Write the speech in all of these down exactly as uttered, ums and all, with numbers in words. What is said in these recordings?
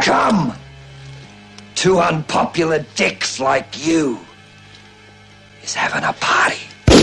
come? Two unpopular dicks like you is having a party.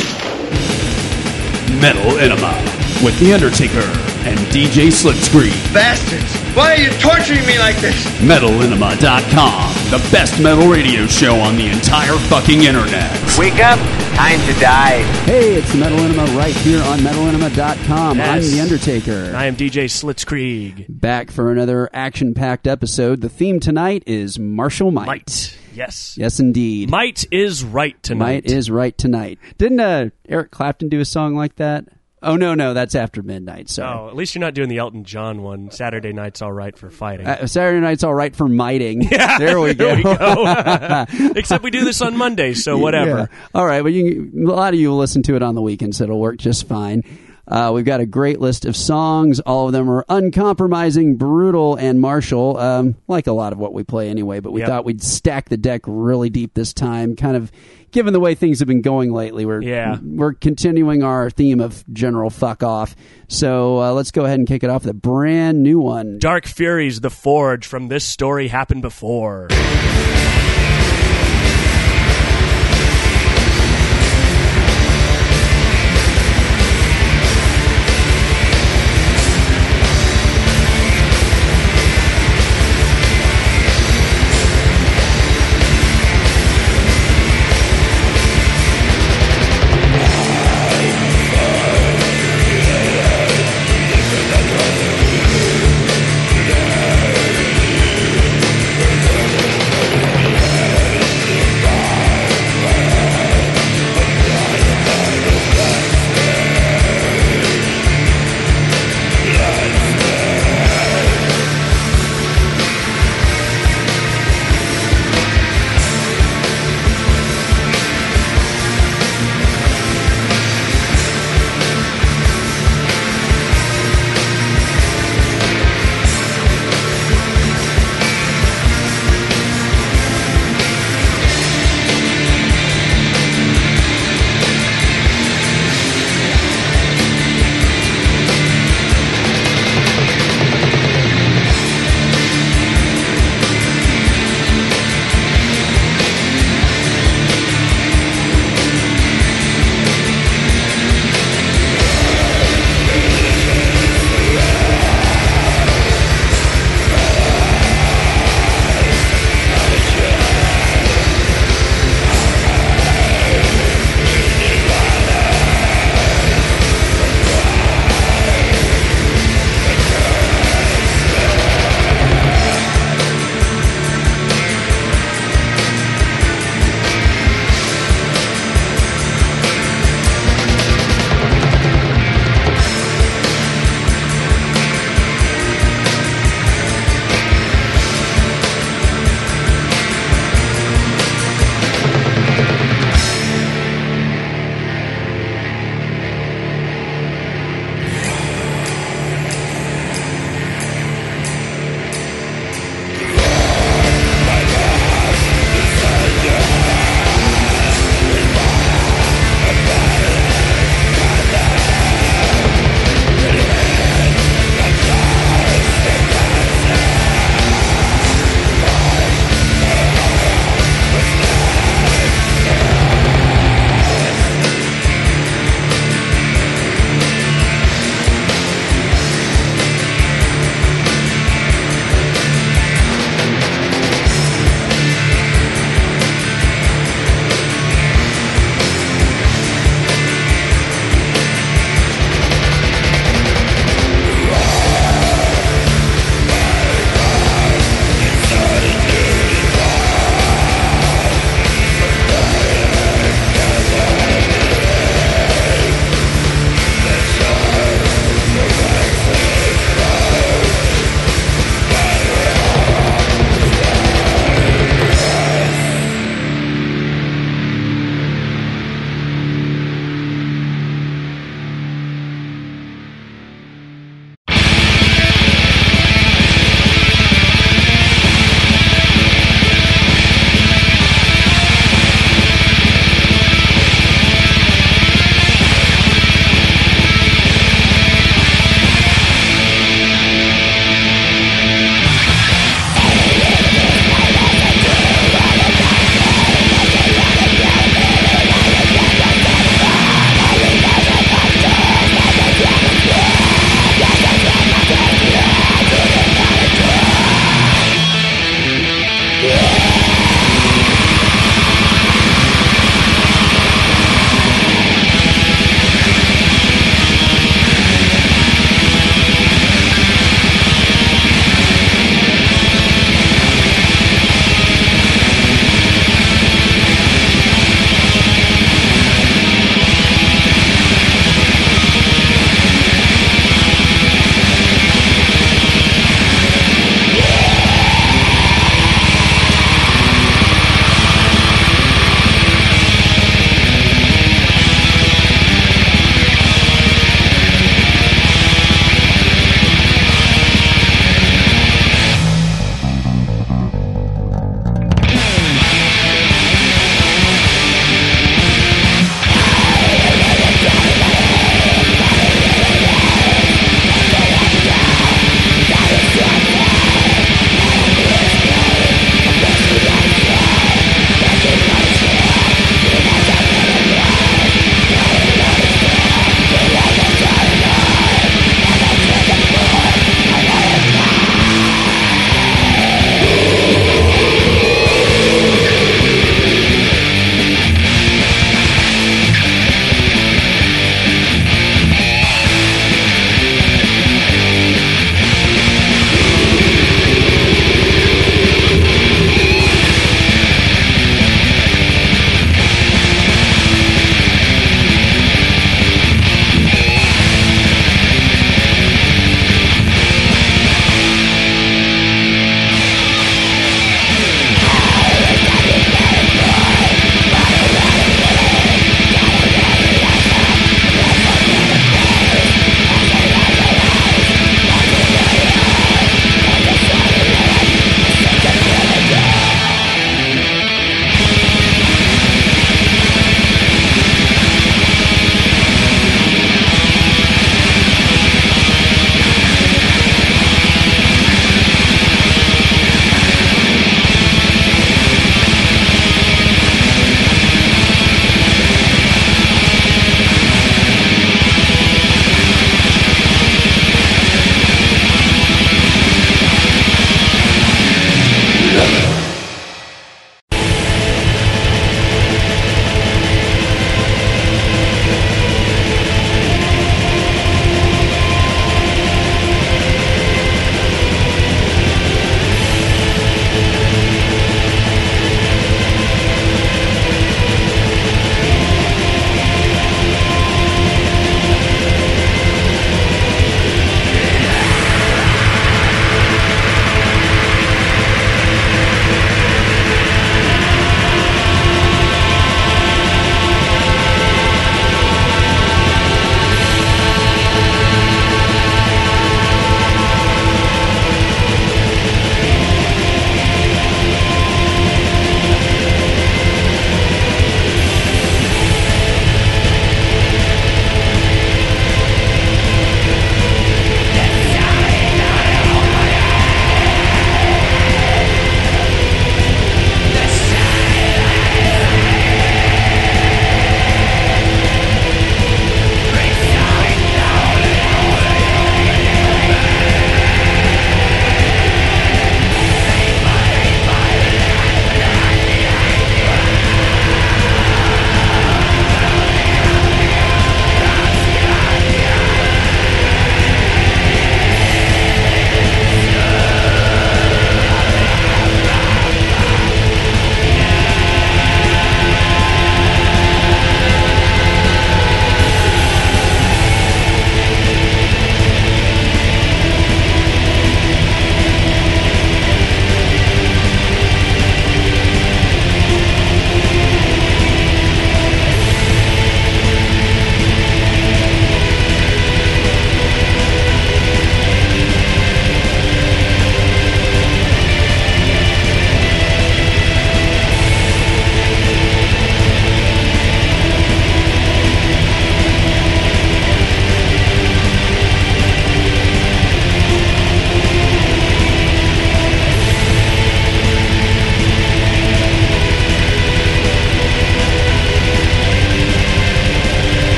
Metal Enema with The Undertaker and D J Slipscreen. Bastards! Why are you torturing me like this? metal enema dot com, the best metal radio show on the entire fucking internet. Wake up! Time to die. Hey, it's the Metal Enema right here on metal enema dot com. Yes. I'm The Undertaker. And I am D J Slitzkrieg. Back for another action-packed episode. The theme tonight is Martial Might. Might. Yes. Yes, indeed. Might is right tonight. Might is right tonight. Didn't uh, Eric Clapton do a song like that? Oh, no, no, that's After Midnight. Sorry. Oh, at least you're not doing the Elton John one. Saturday night's all right for fighting. Uh, Saturday night's all right for mighting. Yeah, there we there go. we go. Except we do this on Mondays, so whatever. Yeah. All right, but you, a lot of you will listen to it on the weekends, so it'll work just fine. Uh, we've got a great list of songs. All of them are uncompromising, brutal, and martial, um, like a lot of what we play anyway, but we Yep. thought we'd stack the deck really deep this time, kind of given the way things have been going lately. We're, Yeah. we're continuing our theme of general fuck off. So uh, let's go ahead and kick it off with a brand new one. Dark Furies, The Forge, from This Story Happened Before.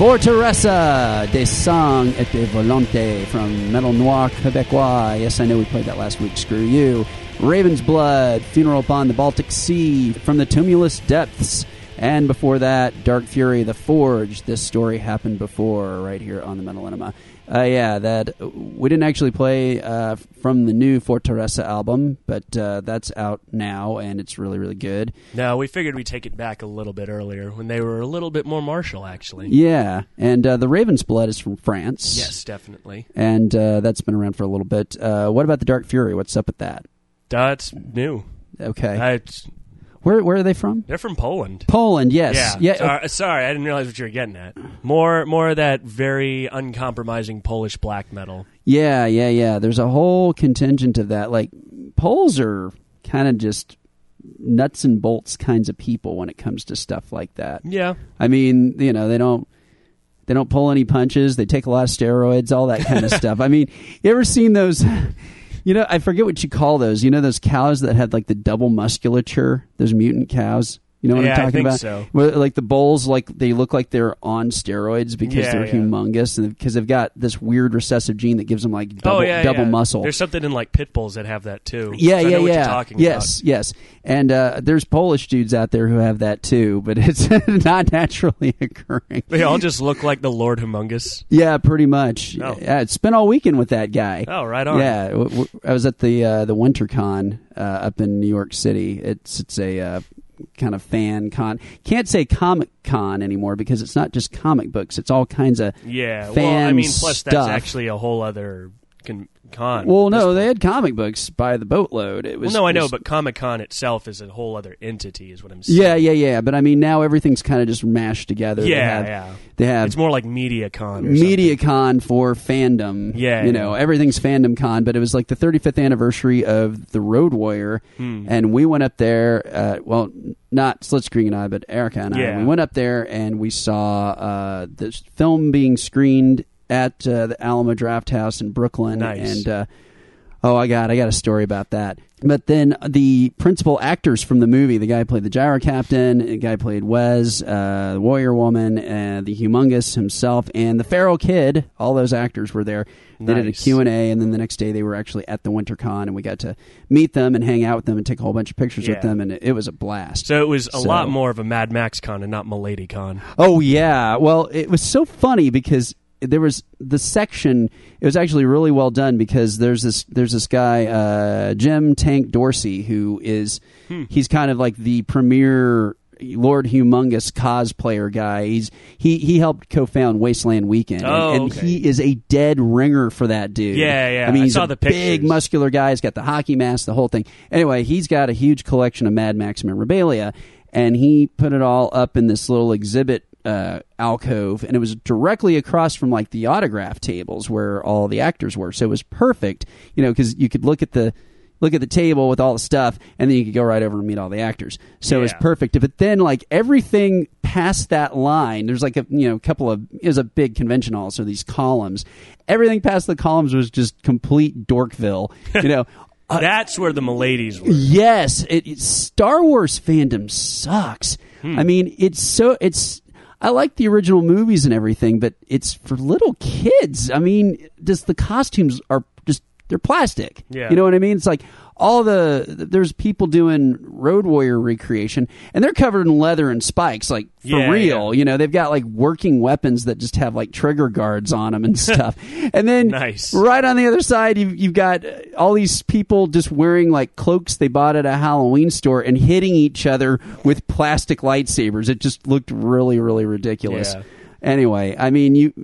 Forteressa, Des Sangs et des Volontés from Metal Noir Québécois. Yes, I know we played that last week. Screw you. Raven's Blood, Funeral Upon the Baltic Sea from the Tumulus Depths. And before that, Dark Fury, The Forge. This story happened before, right here on the Metal Enema. Uh, yeah, that we didn't actually play uh, from the new Forteressa album, but uh, that's out now, and it's really, really good. No, we figured we'd take it back a little bit earlier when they were a little bit more martial, actually. Yeah, and uh, the Raven's Blood is from France. Yes, definitely. And uh, that's been around for a little bit. Uh, what about the Dark Fury? What's up with that? That's new. Okay. Uh, it's, Where where are they from? they're from Poland. Poland, yes. Yeah. yeah. Sorry, sorry, I didn't realize what you were getting at. More, more of that very uncompromising Polish black metal. Yeah, yeah, yeah. There's a whole contingent of that. Like, Poles are kind of just nuts and bolts kinds of people when it comes to stuff like that. Yeah. I mean, you know, they don't they don't pull any punches. They take a lot of steroids, all that kind of stuff. I mean, you ever seen those? You know, I forget what you call those. You know those cows that had like the double musculature? Those mutant cows? You know what Yeah, I'm talking I think about? so. Where, like the bulls, like they look like they're on steroids because Yeah, they're yeah. humongous and because they've got this weird recessive gene that gives them like double, oh, yeah, double yeah. muscle. There's something in like pit bulls that have that too. Yeah, So I yeah, know what yeah. you're talking yes, about. yes. And uh, there's Polish dudes out there who have that too, but it's not naturally occurring. They all just look like the Lord Humongous. Yeah, pretty much. Oh. Yeah, it's spent all weekend with that guy. Oh, right on. Yeah, w- w- I was at the uh, the WinterCon uh, up in New York City. It's it's a uh, kind of fan con. Can't say Comic Con anymore because it's not just comic books. It's all kinds of Yeah. fan Well, I mean, plus stuff. that's actually a whole other con. con Well, at this no, point. they had comic books by the boatload. It was. Well, no, I know, was- but Comic Con itself is a whole other entity, is what I'm saying. Yeah, yeah, yeah. But I mean, now everything's kind of just mashed together. Yeah, they have, yeah. They have It's more like MediaCon or MediaCon for fandom. Yeah, you know, yeah. everything's fandom con. But it was like the thirty-fifth anniversary of the Road Warrior, Hmm. and we went up there. Uh, well, not Slitscreen and I, but Erica and I. Yeah. We went up there and we saw uh, this film being screened at uh, the Alamo Draft House in Brooklyn. Nice. And uh, oh, I got I got a story about that. But then the principal actors from the movie, the guy who played the Gyro Captain, the guy who played Wes, uh, the Warrior Woman, uh, the Humongous himself, and the Feral Kid, all those actors were there. They did a Nice. Q and A, and then the next day they were actually at the WinterCon, and we got to meet them and hang out with them and take a whole bunch of pictures with Yeah. them, and it, it was a blast. So it was a So- lot more of a Mad Max Con and not Milady Con. Oh, yeah. Well, it was so funny because there was the section. It was actually really well done because there's this there's this guy uh, Jim Tank Dorsey who is Hmm. he's kind of like the premier Lord Humongous cosplayer guy. He's he he helped co-found Wasteland Weekend, and, Oh, and okay. he is a dead ringer for that dude. Yeah, yeah. I mean, I he's saw a the big pictures. muscular guy. He's got the hockey mask, the whole thing. Anyway, he's got a huge collection of Mad Max memorabilia, and he put it all up in this little exhibit uh, alcove, and it was directly across from like the autograph tables where all the actors were. So it was perfect, you know, because you could look at the look at the table with all the stuff, and then you could go right over and meet all the actors. So it was Yeah. perfect. But then, like everything past that line, there's like a you know couple of it was a big convention hall, so these columns. Everything past the columns was just complete Dorkville, you know. Uh, That's where the Miladies were. Yes, it, it- Star Wars fandom sucks. Hmm. I mean, it's so it's. I like the original movies and everything, but it's for little kids. I mean, just the costumes are just they're plastic. Yeah. You know what I mean? It's like all the there's people doing Road Warrior recreation, and they're covered in leather and spikes, like for Yeah, real. yeah. You know, they've got like working weapons that just have like trigger guards on them and stuff. And then Nice. right on the other side, you've, you've got uh, all these people just wearing like cloaks they bought at a Halloween store and hitting each other with plastic lightsabers. It just looked really, really ridiculous. Yeah. Anyway, I mean, you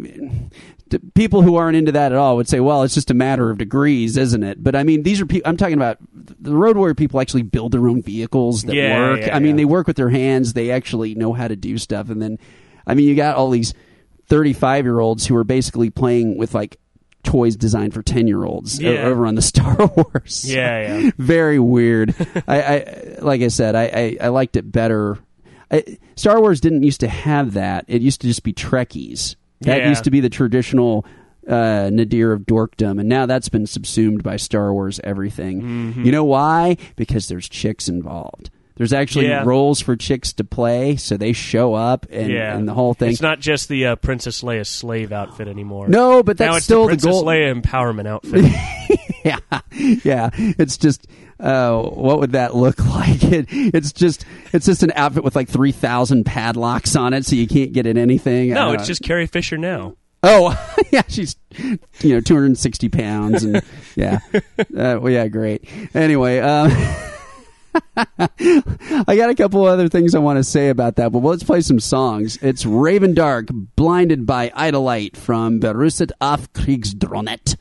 t- people who aren't into that at all would say, well, it's just a matter of degrees, isn't it? But I mean, these are people, I'm talking about the Road Warrior people actually build their own vehicles that Yeah, work. yeah, I mean, yeah. they work with their hands. They actually know how to do stuff. And then, I mean, you got all these thirty-five year olds who are basically playing with like toys designed for ten year olds Yeah. over on the Star Wars. Yeah, yeah. Very weird. I, I like I said, I, I, I liked it better. I, Star Wars didn't used to have that. It used to just be Trekkies. That Yeah. used to be the traditional uh, nadir of dorkdom, and now that's been subsumed by Star Wars everything. Mm-hmm. You know why? Because there's chicks involved. There's actually Yeah. roles for chicks to play, so they show up and, yeah. and the whole thing. It's not just the uh, Princess Leia slave outfit anymore. No, but that's now it's still the the Princess goal. Leia empowerment outfit. yeah, yeah. It's just, uh, what would that look like? It, it's just, it's just an outfit with like three thousand padlocks on it, so you can't get in anything. No, Uh, it's just Carrie Fisher now. Oh, yeah, she's, you know, two hundred sixty pounds, and yeah, uh, well, yeah, great. Anyway, um, I got a couple other things I want to say about that, but let's play some songs. It's Raven Dark, Blinded by Idolite from Beruset auf Kriegsdronet.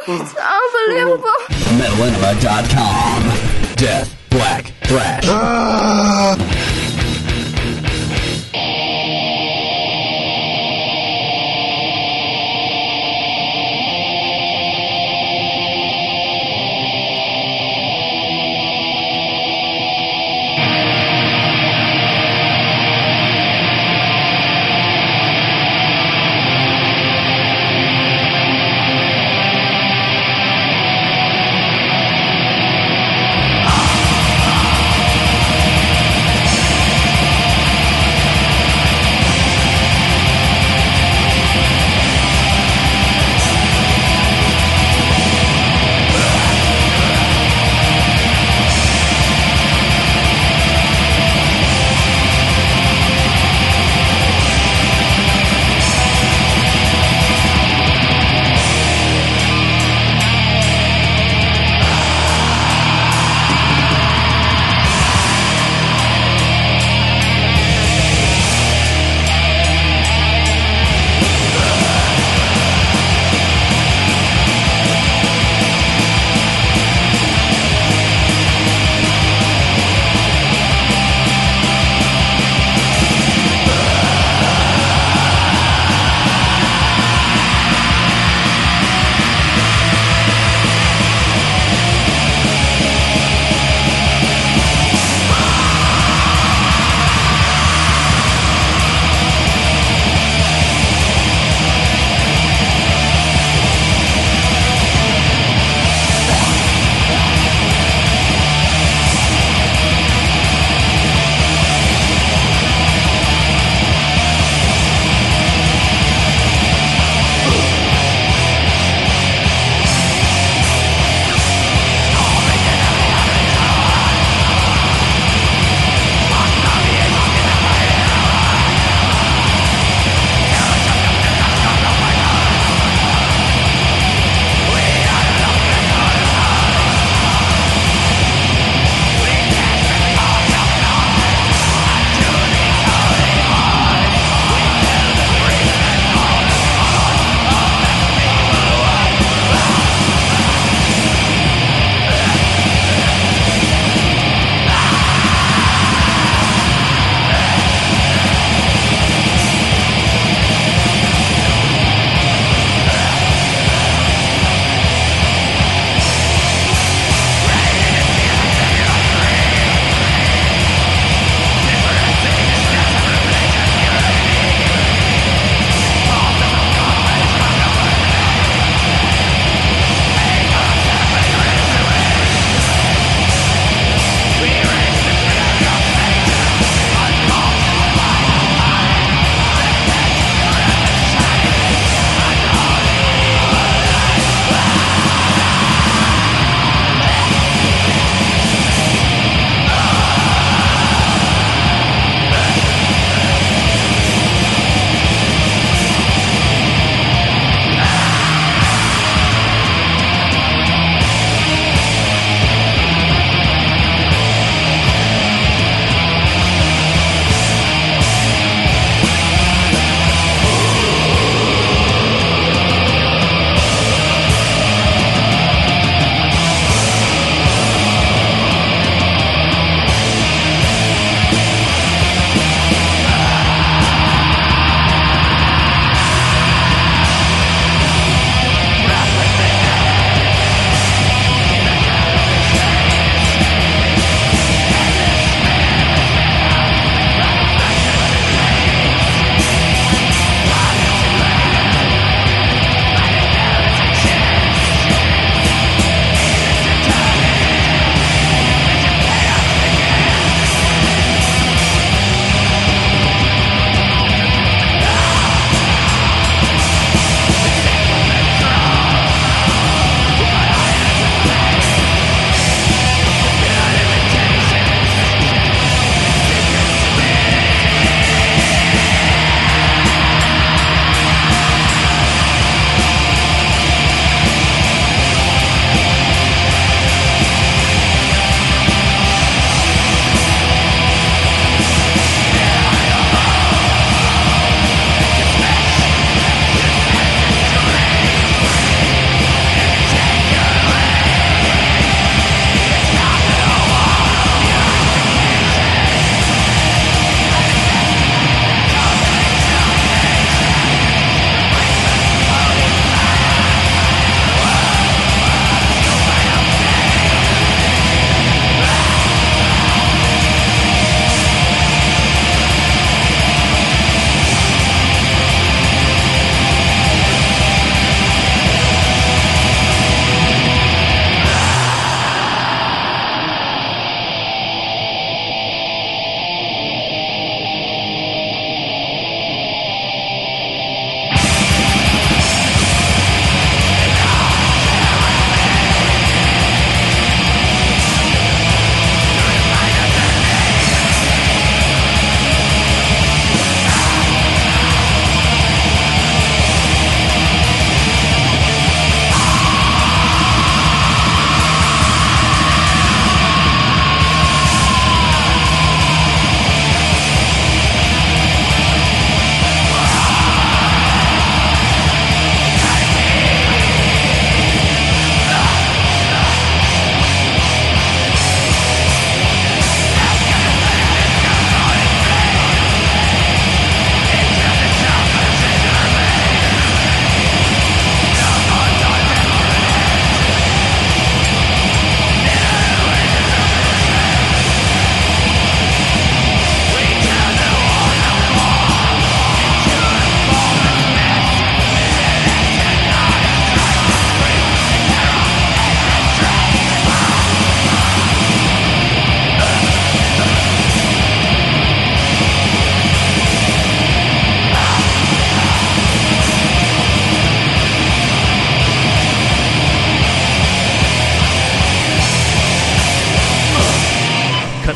It's unbelievable. metal enema dot com. Death, black, thrash.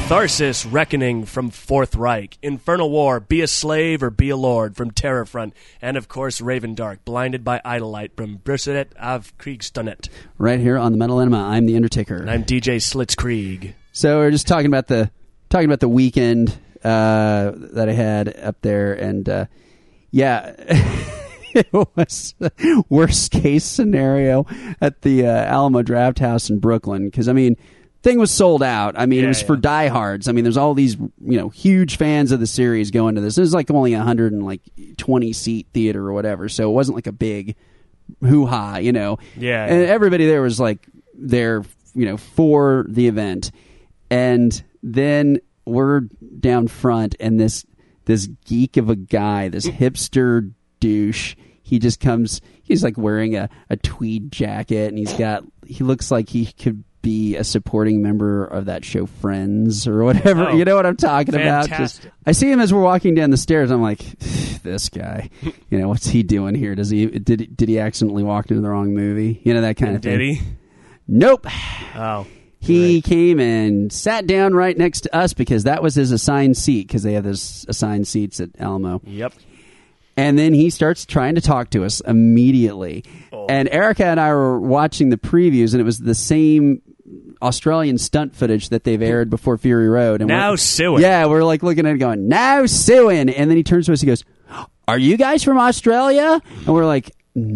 Catharsis, Reckoning from Fourth Reich, Infernal War, Be a Slave or Be a Lord from Terror Front, and of course Raven Dark, Blinded by Idolite from Berserket av Kriegstunnet. Right here on the Metal Enema, I'm the Undertaker. And I'm D J Slitzkrieg. So we're just talking about the talking about the weekend uh, that I had up there, and uh, yeah, it was worst case scenario at the uh, Alamo Draft House in Brooklyn, because I mean, thing was sold out. I mean, yeah, it was yeah. for diehards. I mean, there's all these, you know, huge fans of the series going to this. It was like only a hundred and like twenty seat theater or whatever, so it wasn't like a big hoo ha, you know. Yeah, and yeah. everybody there was like there, you know, for the event, and then we're down front, and this this geek of a guy, this hipster douche, he just comes. He's like wearing a, a tweed jacket, and he's got. He looks like he could be a supporting member of that show Friends or whatever. Oh, you know what I'm talking fantastic. about? Just, I see him as we're walking down the stairs. I'm like, this guy. You know, what's he doing here? Does he did did he accidentally walk into the wrong movie? You know, that kind of Did thing. he? Nope. Oh. He right. came and sat down right next to us because that was his assigned seat, because they have those assigned seats at Alamo. Yep. And then he starts trying to talk to us immediately. Oh. And Erica and I were watching the previews, and it was the same Australian stunt footage that they've aired before Fury Road. And Now we're- suing. Yeah, we're like looking at it going, now suing. And then he turns to us, he goes, are you guys from Australia? And we're like,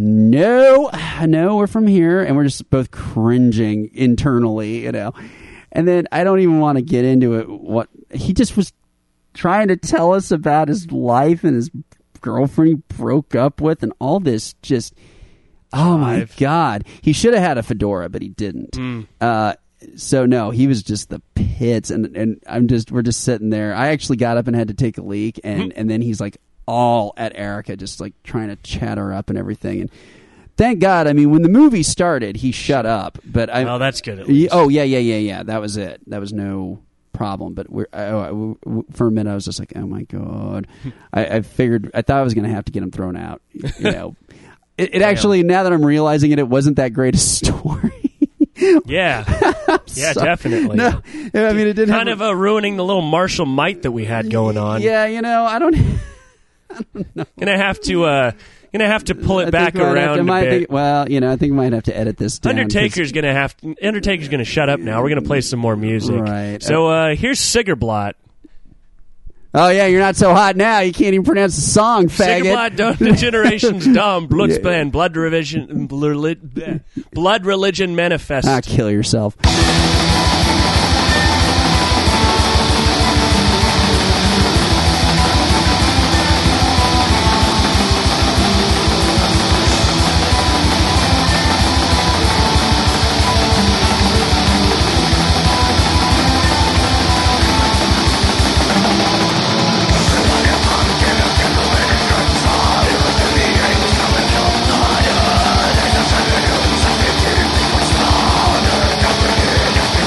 no, no, we're from here. And we're just both cringing internally, you know. And then I don't even want to get into it. What he just was trying to tell us about his life and his girlfriend he broke up with and all this just, oh my Five. God. He should have had a fedora, but he didn't. Mm. Uh, so no, he was just the pits, and, and I'm just, we're just sitting there. I actually got up and had to take a leak, and, and then he's like all at Erica, just like trying to chat her up and everything. And thank God, I mean, when the movie started, he shut up, but I, Oh, that's good at Ye- least. Oh yeah, yeah, yeah, yeah. That was it. That was no problem. But we're oh, I- for a minute, I was just like, oh my God. I, I figured, I thought I was going to have to get him thrown out. You know, it, it actually, now that I'm realizing it, it wasn't that great a story. Yeah. Yeah, Sorry. definitely. No, I mean, it didn't Kind have of uh, ruining the little martial might that we had going on. Yeah, you know, I don't. Gonna have to, uh, gonna have to pull I it think back we might have around to- a might bit. think- well, you know, I think we might have to edit this down. 'cause- Undertaker's gonna have to, Undertaker's gonna shut up now. We're gonna play some more music. Right. So uh, here's Sigerblot. Oh yeah, you're not so hot now. You can't even pronounce the song, faggot. Sigerblot, don't the generations dumb. Bloodspan, blood revision, blood, blood religion manifest. Ah, kill yourself. Thank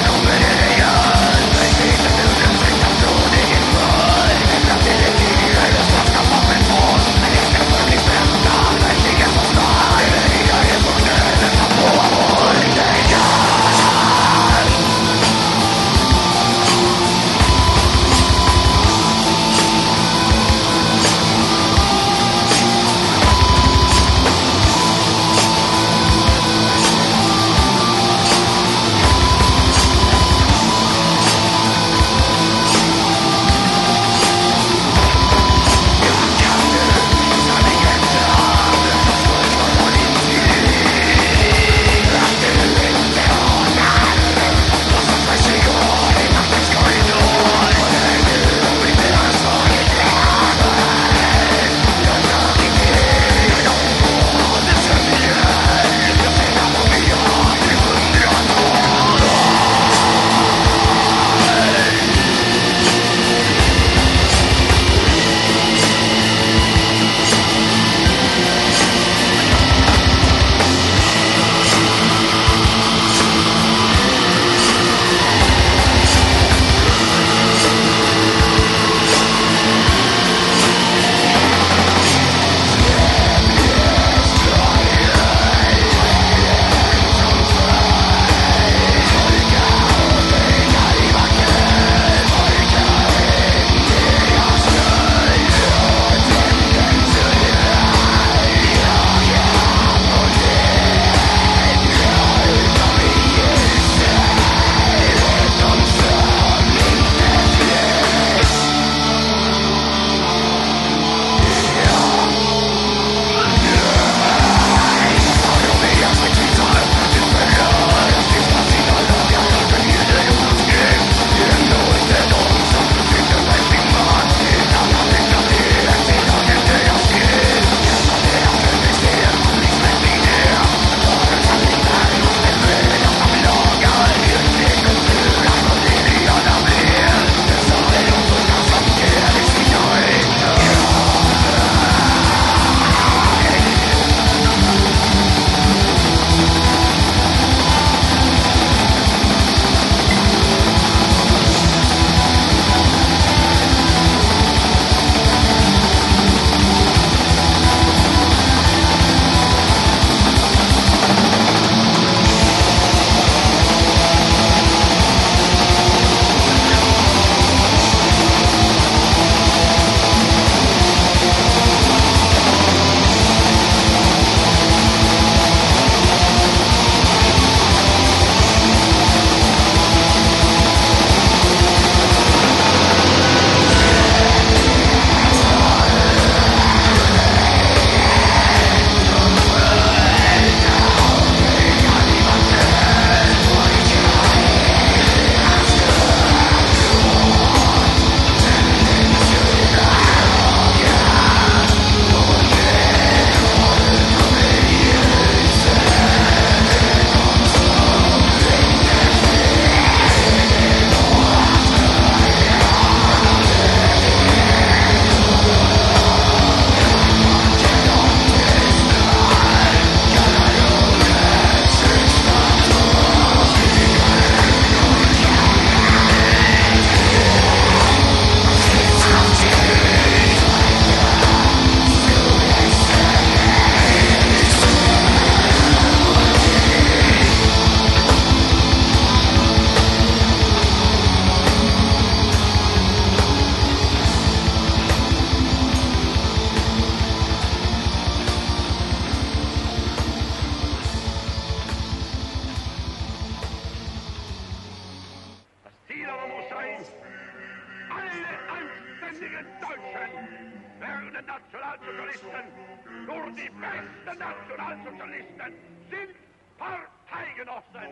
modernen Nationalsozialisten. Nur die besten Nationalsozialisten sind Parteigenossen.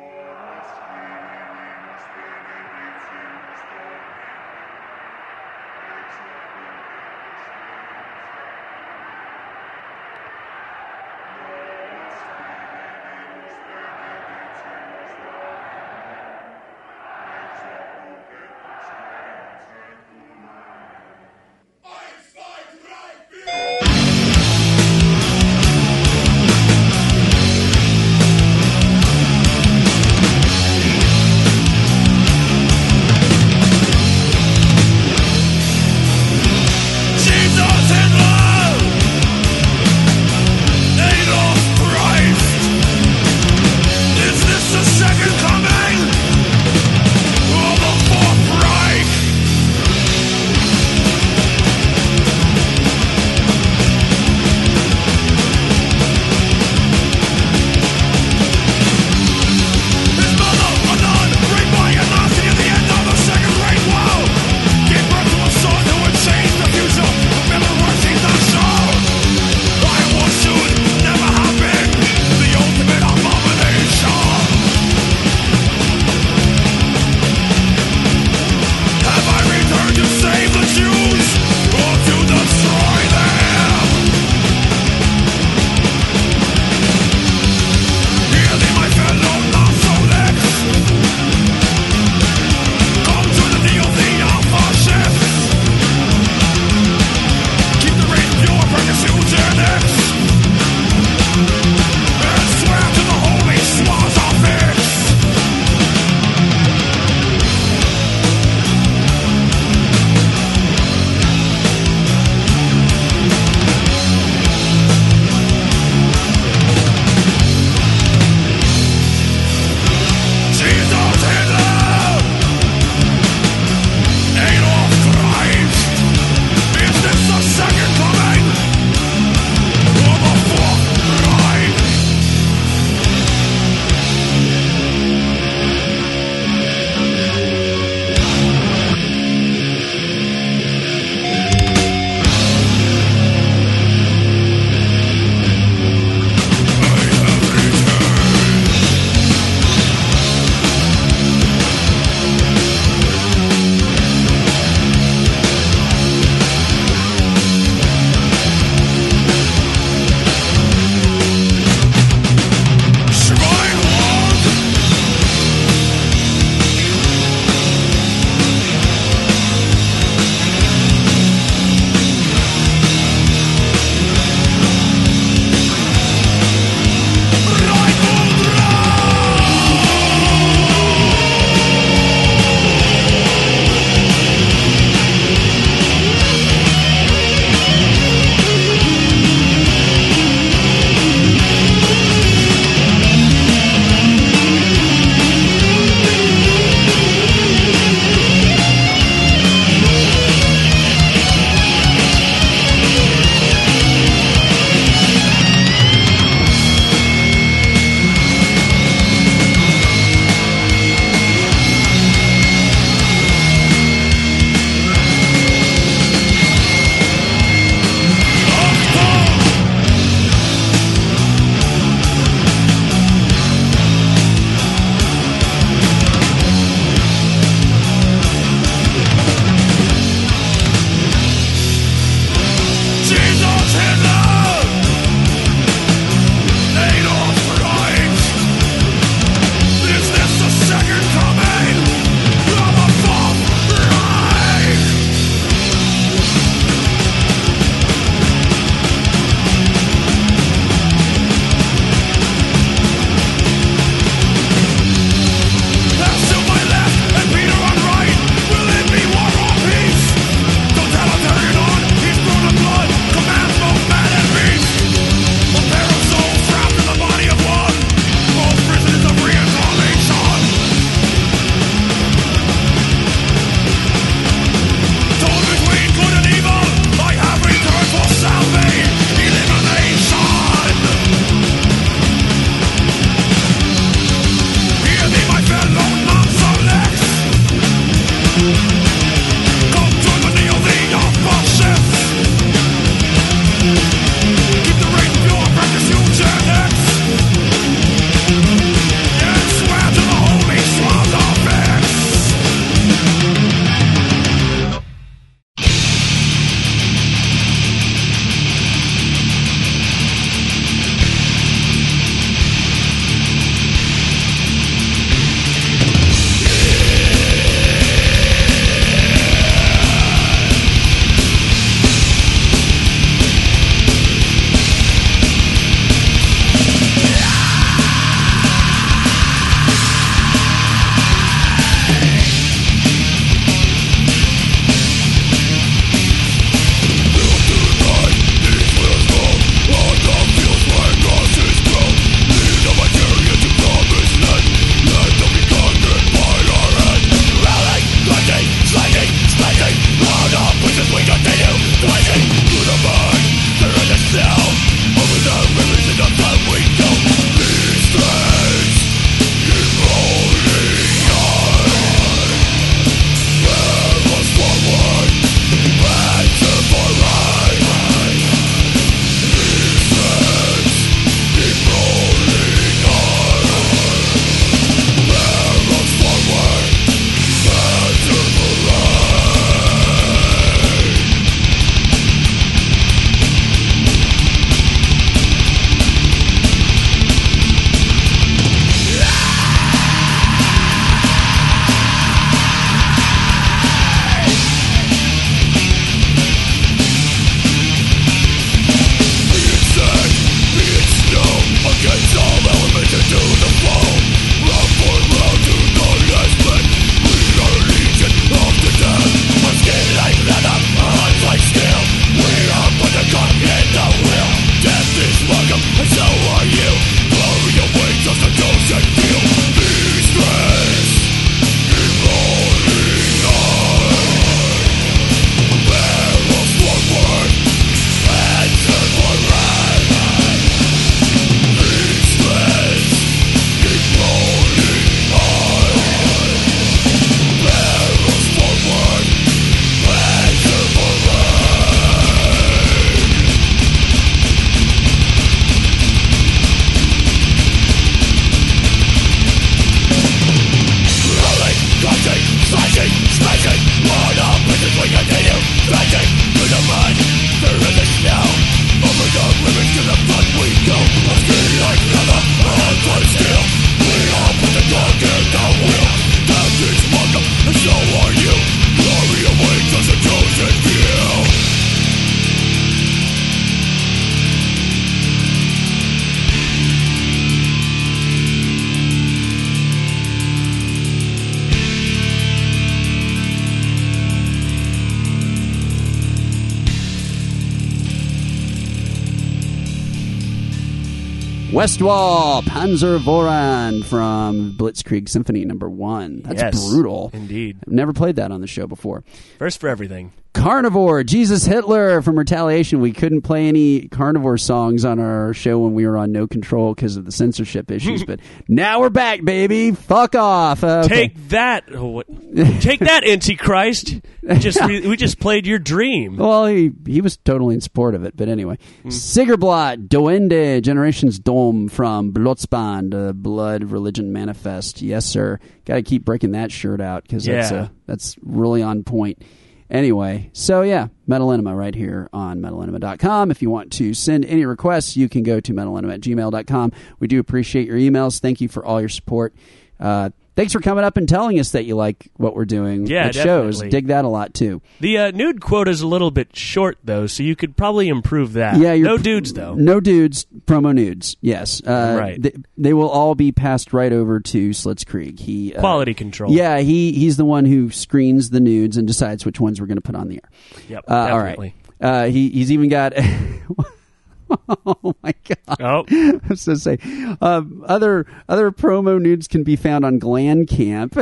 Westwall, Panzervoran from Blitzkrieg Symphony number one. That's Yes, brutal. indeed. I've never played that on the show before. First for everything. Carnivore, Jesus Hitler from Retaliation. We couldn't play any Carnivore songs on our show when we were on No Control because of the censorship issues, but now we're back, baby. Fuck off. Uh, Take okay. that. Oh, what? Take that, Antichrist. We just, we, we just played your dream. Well, he he was totally in support of it, but anyway. Mm. Sigerblatt, Duende, Generations Dom from Blodsband, uh, Blood Religion Manifest. Yes, sir. Got to keep breaking that shirt out because Yeah. that's, uh, that's really on point. Anyway, so yeah, Metal Enema right here on metal enema dot com. If you want to send any requests, you can go to metal enema at gmail dot com. We do appreciate your emails. Thank you for all your support. Uh, thanks for coming up and telling us that you like what we're doing Yeah, at shows. definitely. Dig that a lot, too. The uh, nude quota is a little bit short, though, so you could probably improve that. Yeah, you're no pr- dudes, though. No dudes, promo nudes, yes. Uh, Right. They, they will all be passed right over to Slitzkrieg. He, uh, Quality control. Yeah, he he's the one who screens the nudes and decides which ones we're going to put on the air. Yep, Uh, all definitely. right. Uh, he he's even got. Oh my god! Oh. I was going to say, uh, other other promo nudes can be found on Gland Camp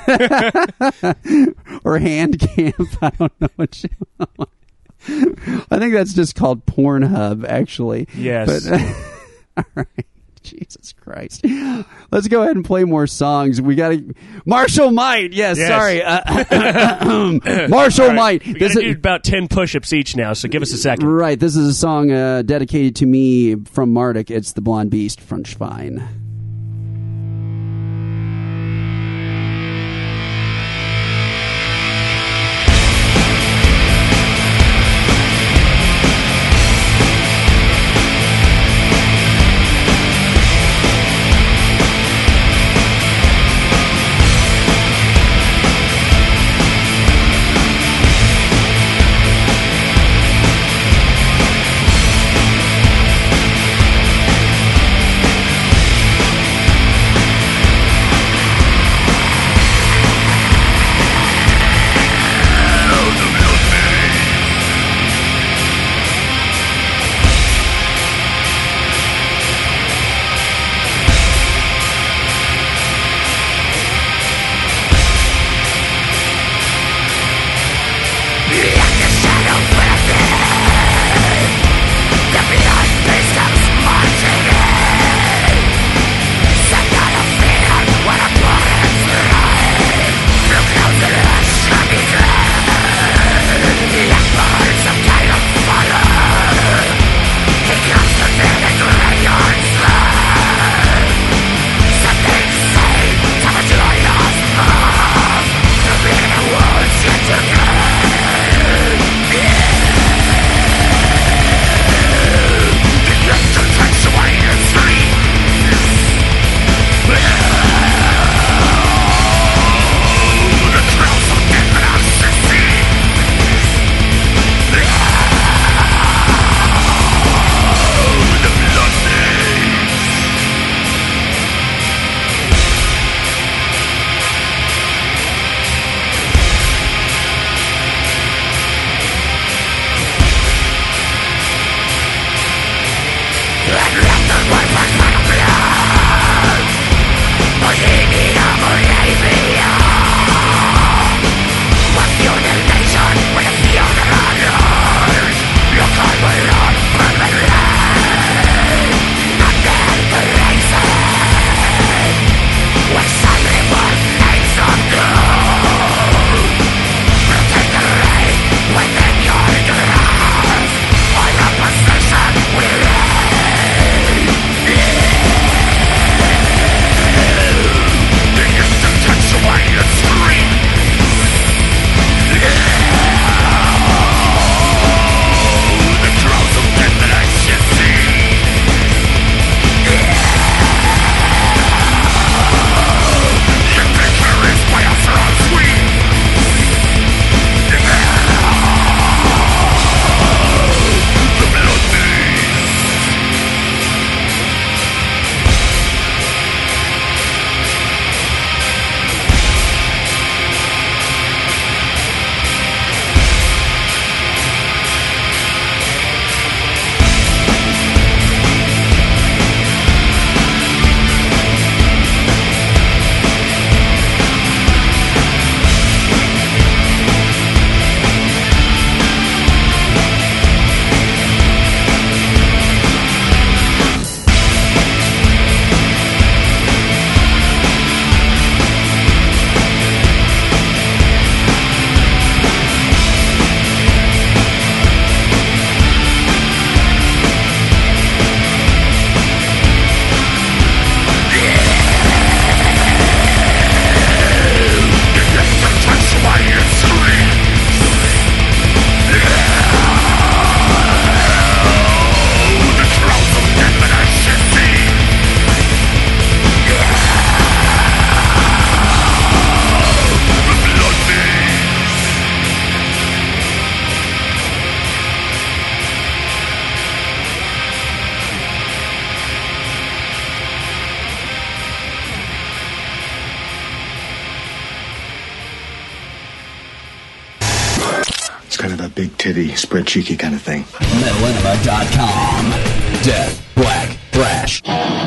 or Hand Camp. I don't know what. You, I think that's just called Pornhub, actually. Yes. But, all right. Jesus Christ. Let's go ahead and play more songs. We got to... Marshall Might! Yes, Yes. sorry. Uh, Marshall All right, Might! We This got to is- do about ten push-ups each now, so give us a second. Right, this is a song uh, dedicated to me from Marduk. It's The Blonde Beast from Schwein. Thank big titty, spread cheeky kind of thing. metal enema dot com. Death, black, thrash.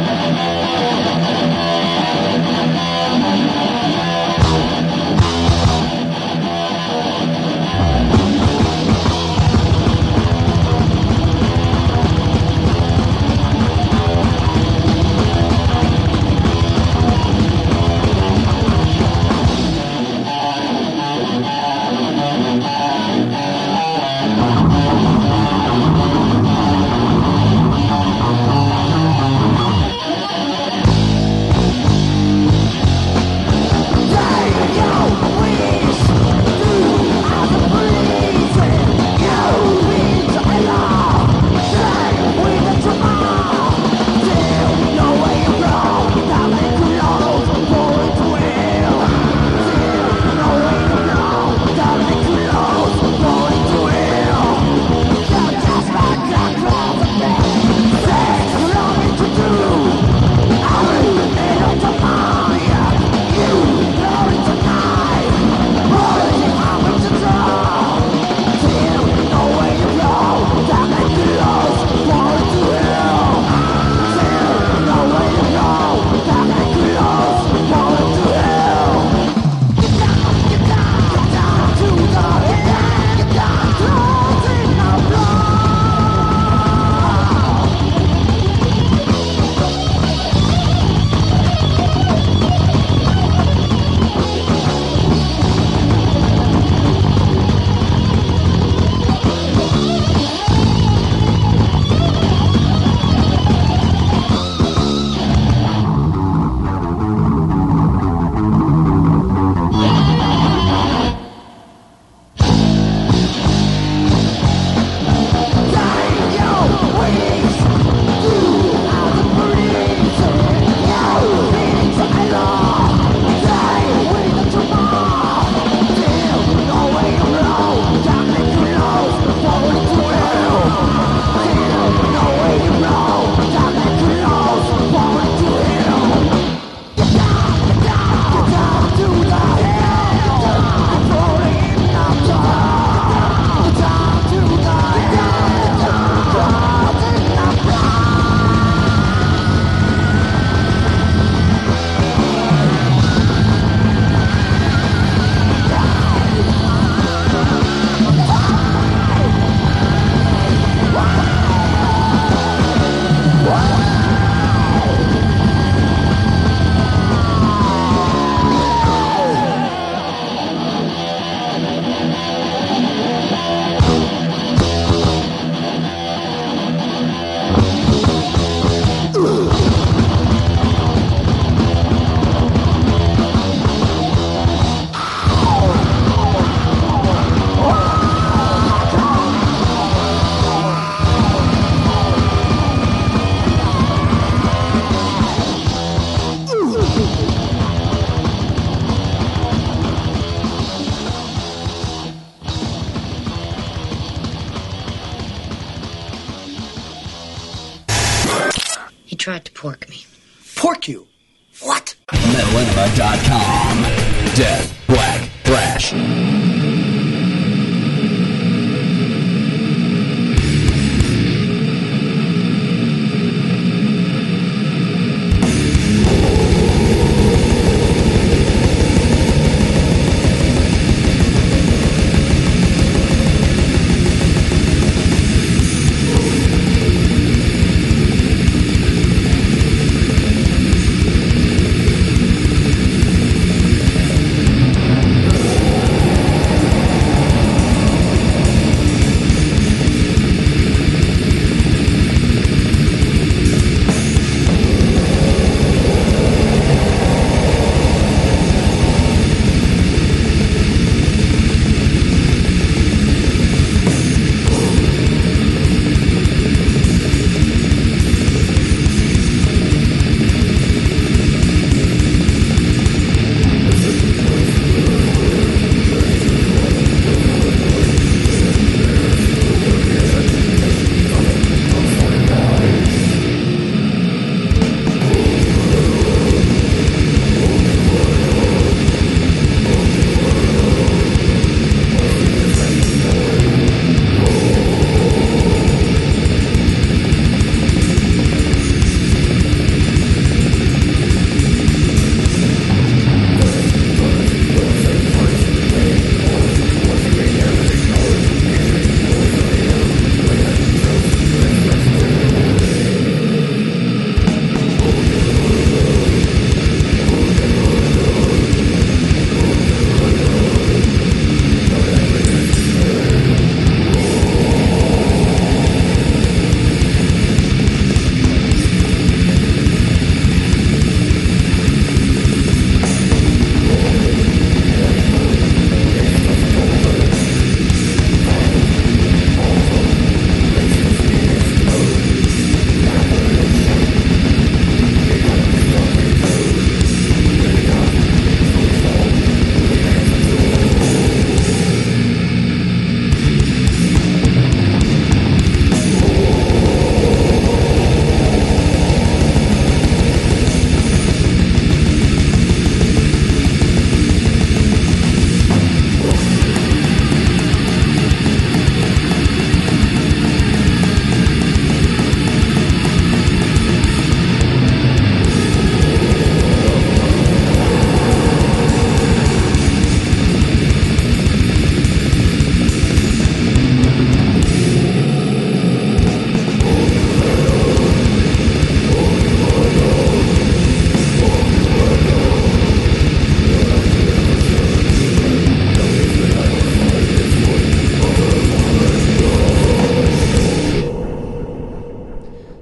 Tried to pork me. Pork you? What? metal enema dot com. Death, black, thrash.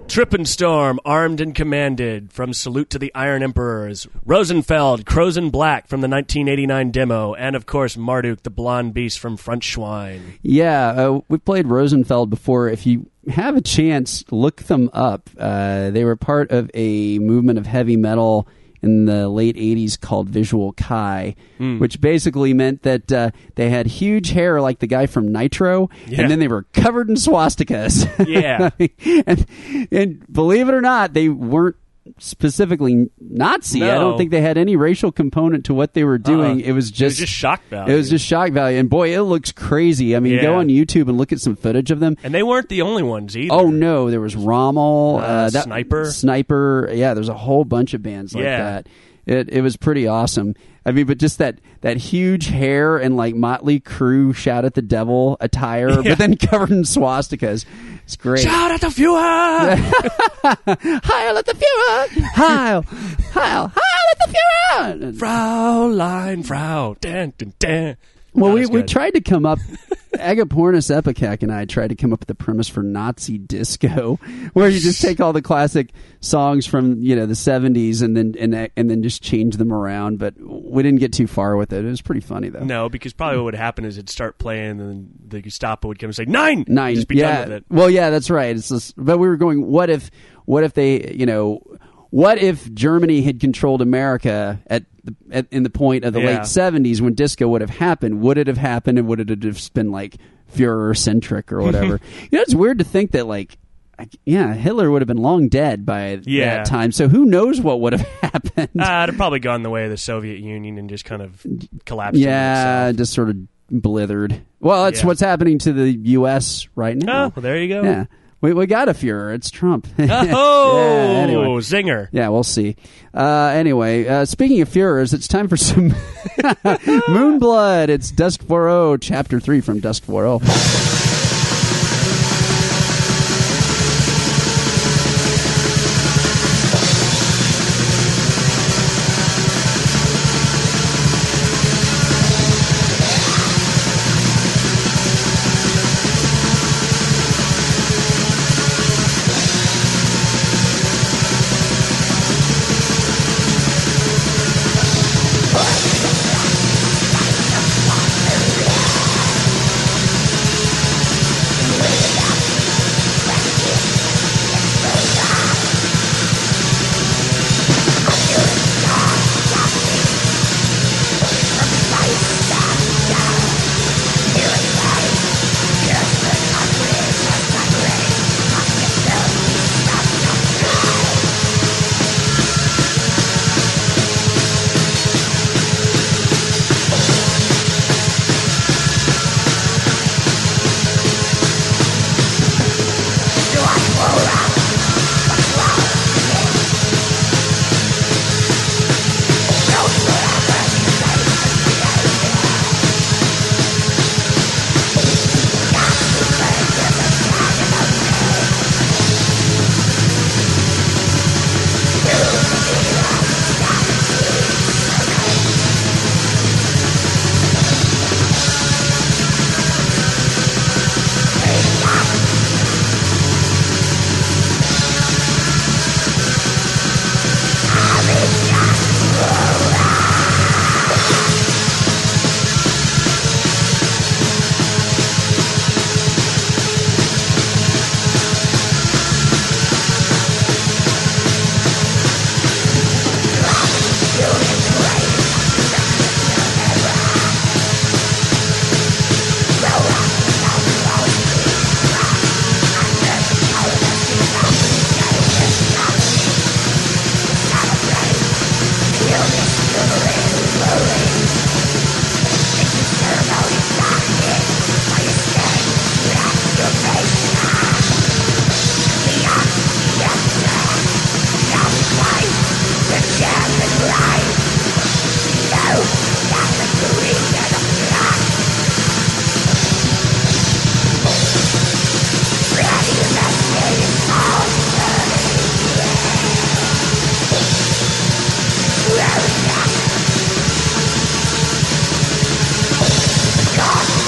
Trippenstorm, Armed and Commanded, from Salute to the Iron Emperors. Rosenfeld, Crozen Black from the nineteen eighty-nine demo. And, of course, Marduk, the Blonde Beast from Front Schwein. Yeah, uh, we've played Rosenfeld before. If you have a chance, look them up. Uh, they were part of a movement of heavy metal in the late eighties called Visual Kai, mm. which basically meant that uh, they had huge hair like the guy from Nitro, yeah. and then they were covered in swastikas. Yeah. and, and believe it or not, they weren't specifically Nazi. No. I don't think they had any racial component to what they were doing. Uh-uh. It was just it was just shock value. It was just shock value. And boy, it looks crazy. I mean, yeah. go on YouTube and look at some footage of them. And they weren't the only ones either. Oh no, there was Rommel, uh, uh, that, Sniper, Sniper. Yeah, there's a whole bunch of bands like yeah. that. It it was pretty awesome. I mean, but just that that huge hair and like Motley Crue Shout at the Devil attire, yeah. but then covered in swastikas. It's great. Shout at the Fuhrer! Heil at the Fuhrer! Heil! Heil! Heil at the Fuhrer! Fraulein, Frau. Dun, dun, dun. Well, oh, we, we good. tried to come up, Agapornis Epikak and I tried to come up with the premise for Nazi disco, where you just take all the classic songs from, you know, the seventies and then and and then just change them around. But we didn't get too far with it. It was pretty funny, though. No, because probably what would happen is it'd start playing and then the Gestapo would come and say, nine! Nine. Just be yeah. done with it. Well, yeah, that's right. It's just, but we were going, what if, what if they, you know, what if Germany had controlled America at, the, at in the point of the yeah. late seventies when disco would have happened? Would it have happened, and would it have just been like Führer-centric or whatever? You know, it's weird to think that, like, yeah, Hitler would have been long dead by yeah. that time. So who knows what would have happened? Uh, it'd have probably gone the way of the Soviet Union and just kind of collapsed. Yeah, just sort of blithered. Well, that's yeah. what's happening to the U S right now. Oh, well, there you go. Yeah. We we got a Fuhrer. It's Trump. Oh, yeah, anyway. zinger. Yeah, we'll see. Uh, anyway, uh, speaking of Fuhrers, it's time for some Moonblood. It's Dusk four oh, Chapter three from Dusk four oh. God!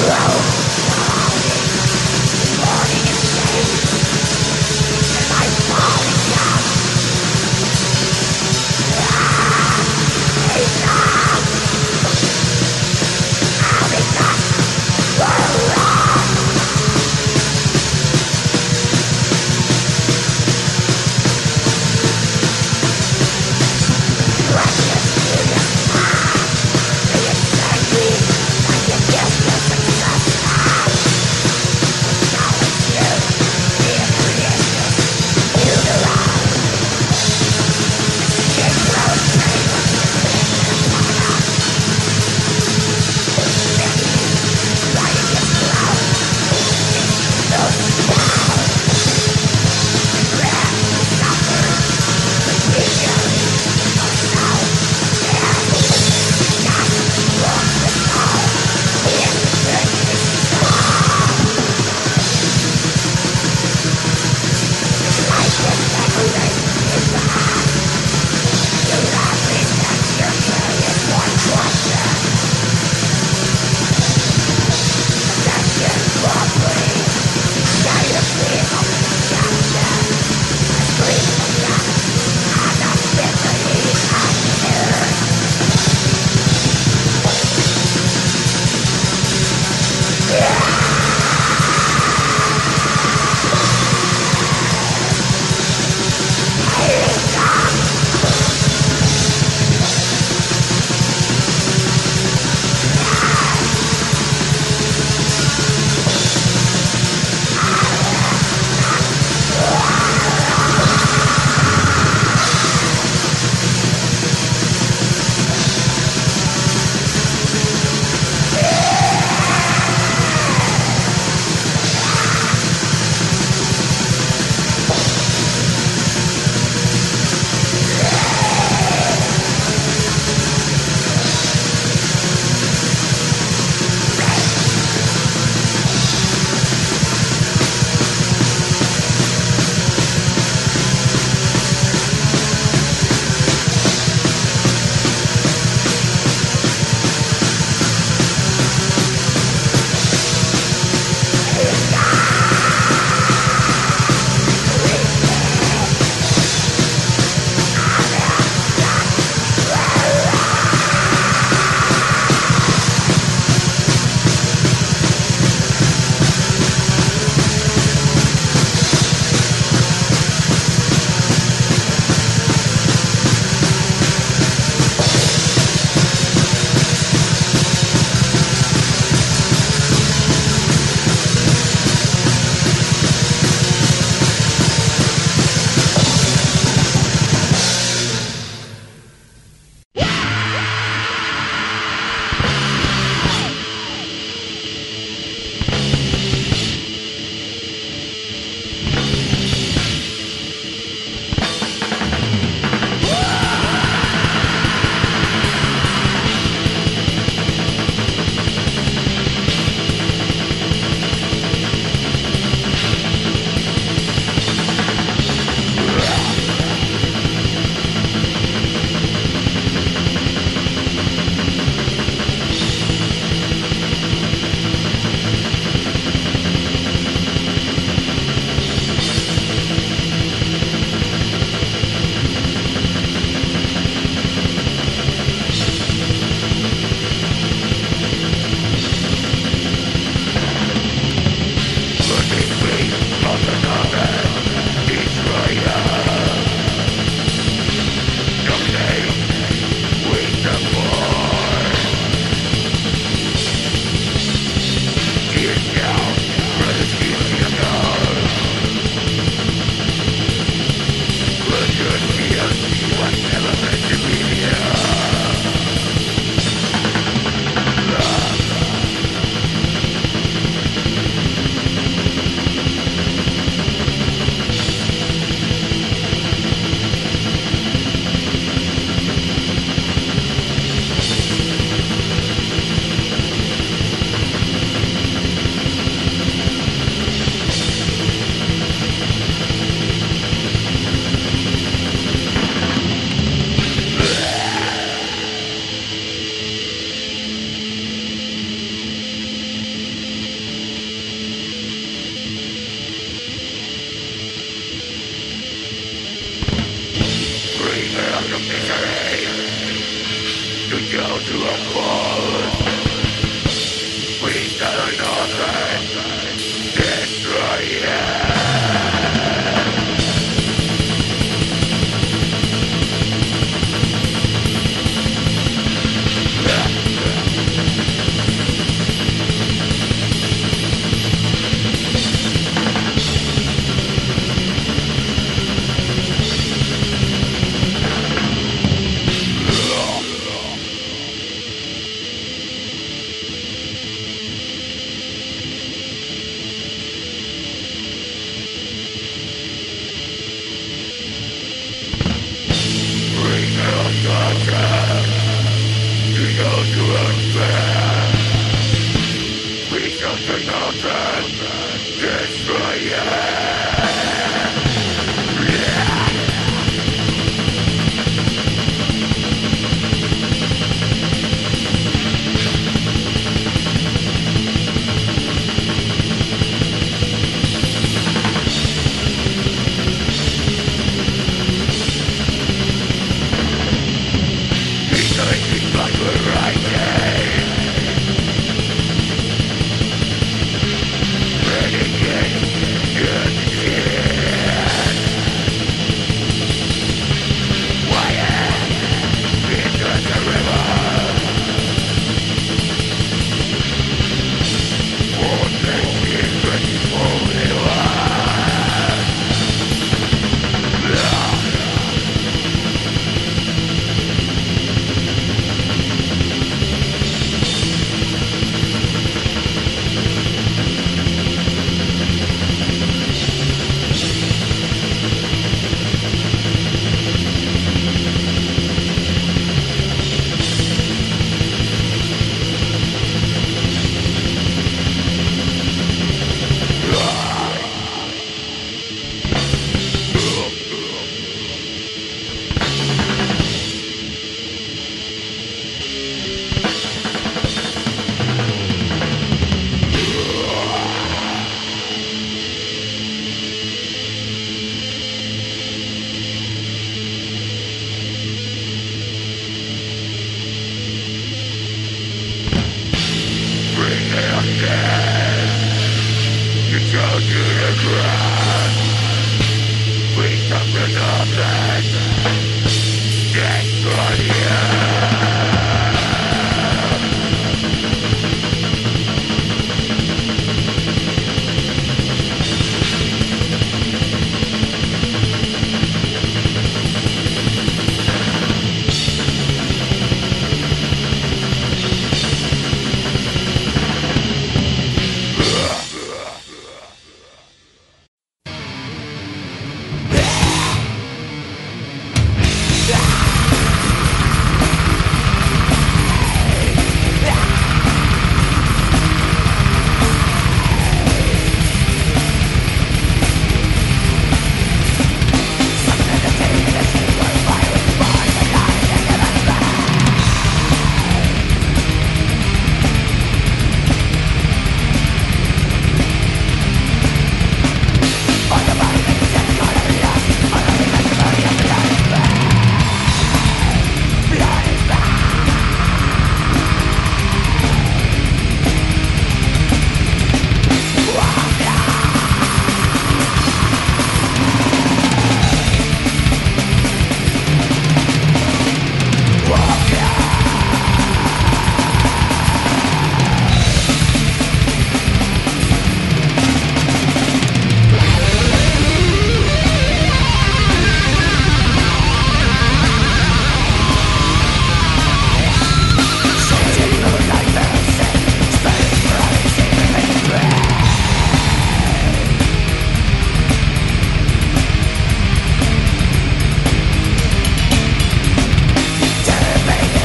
Baby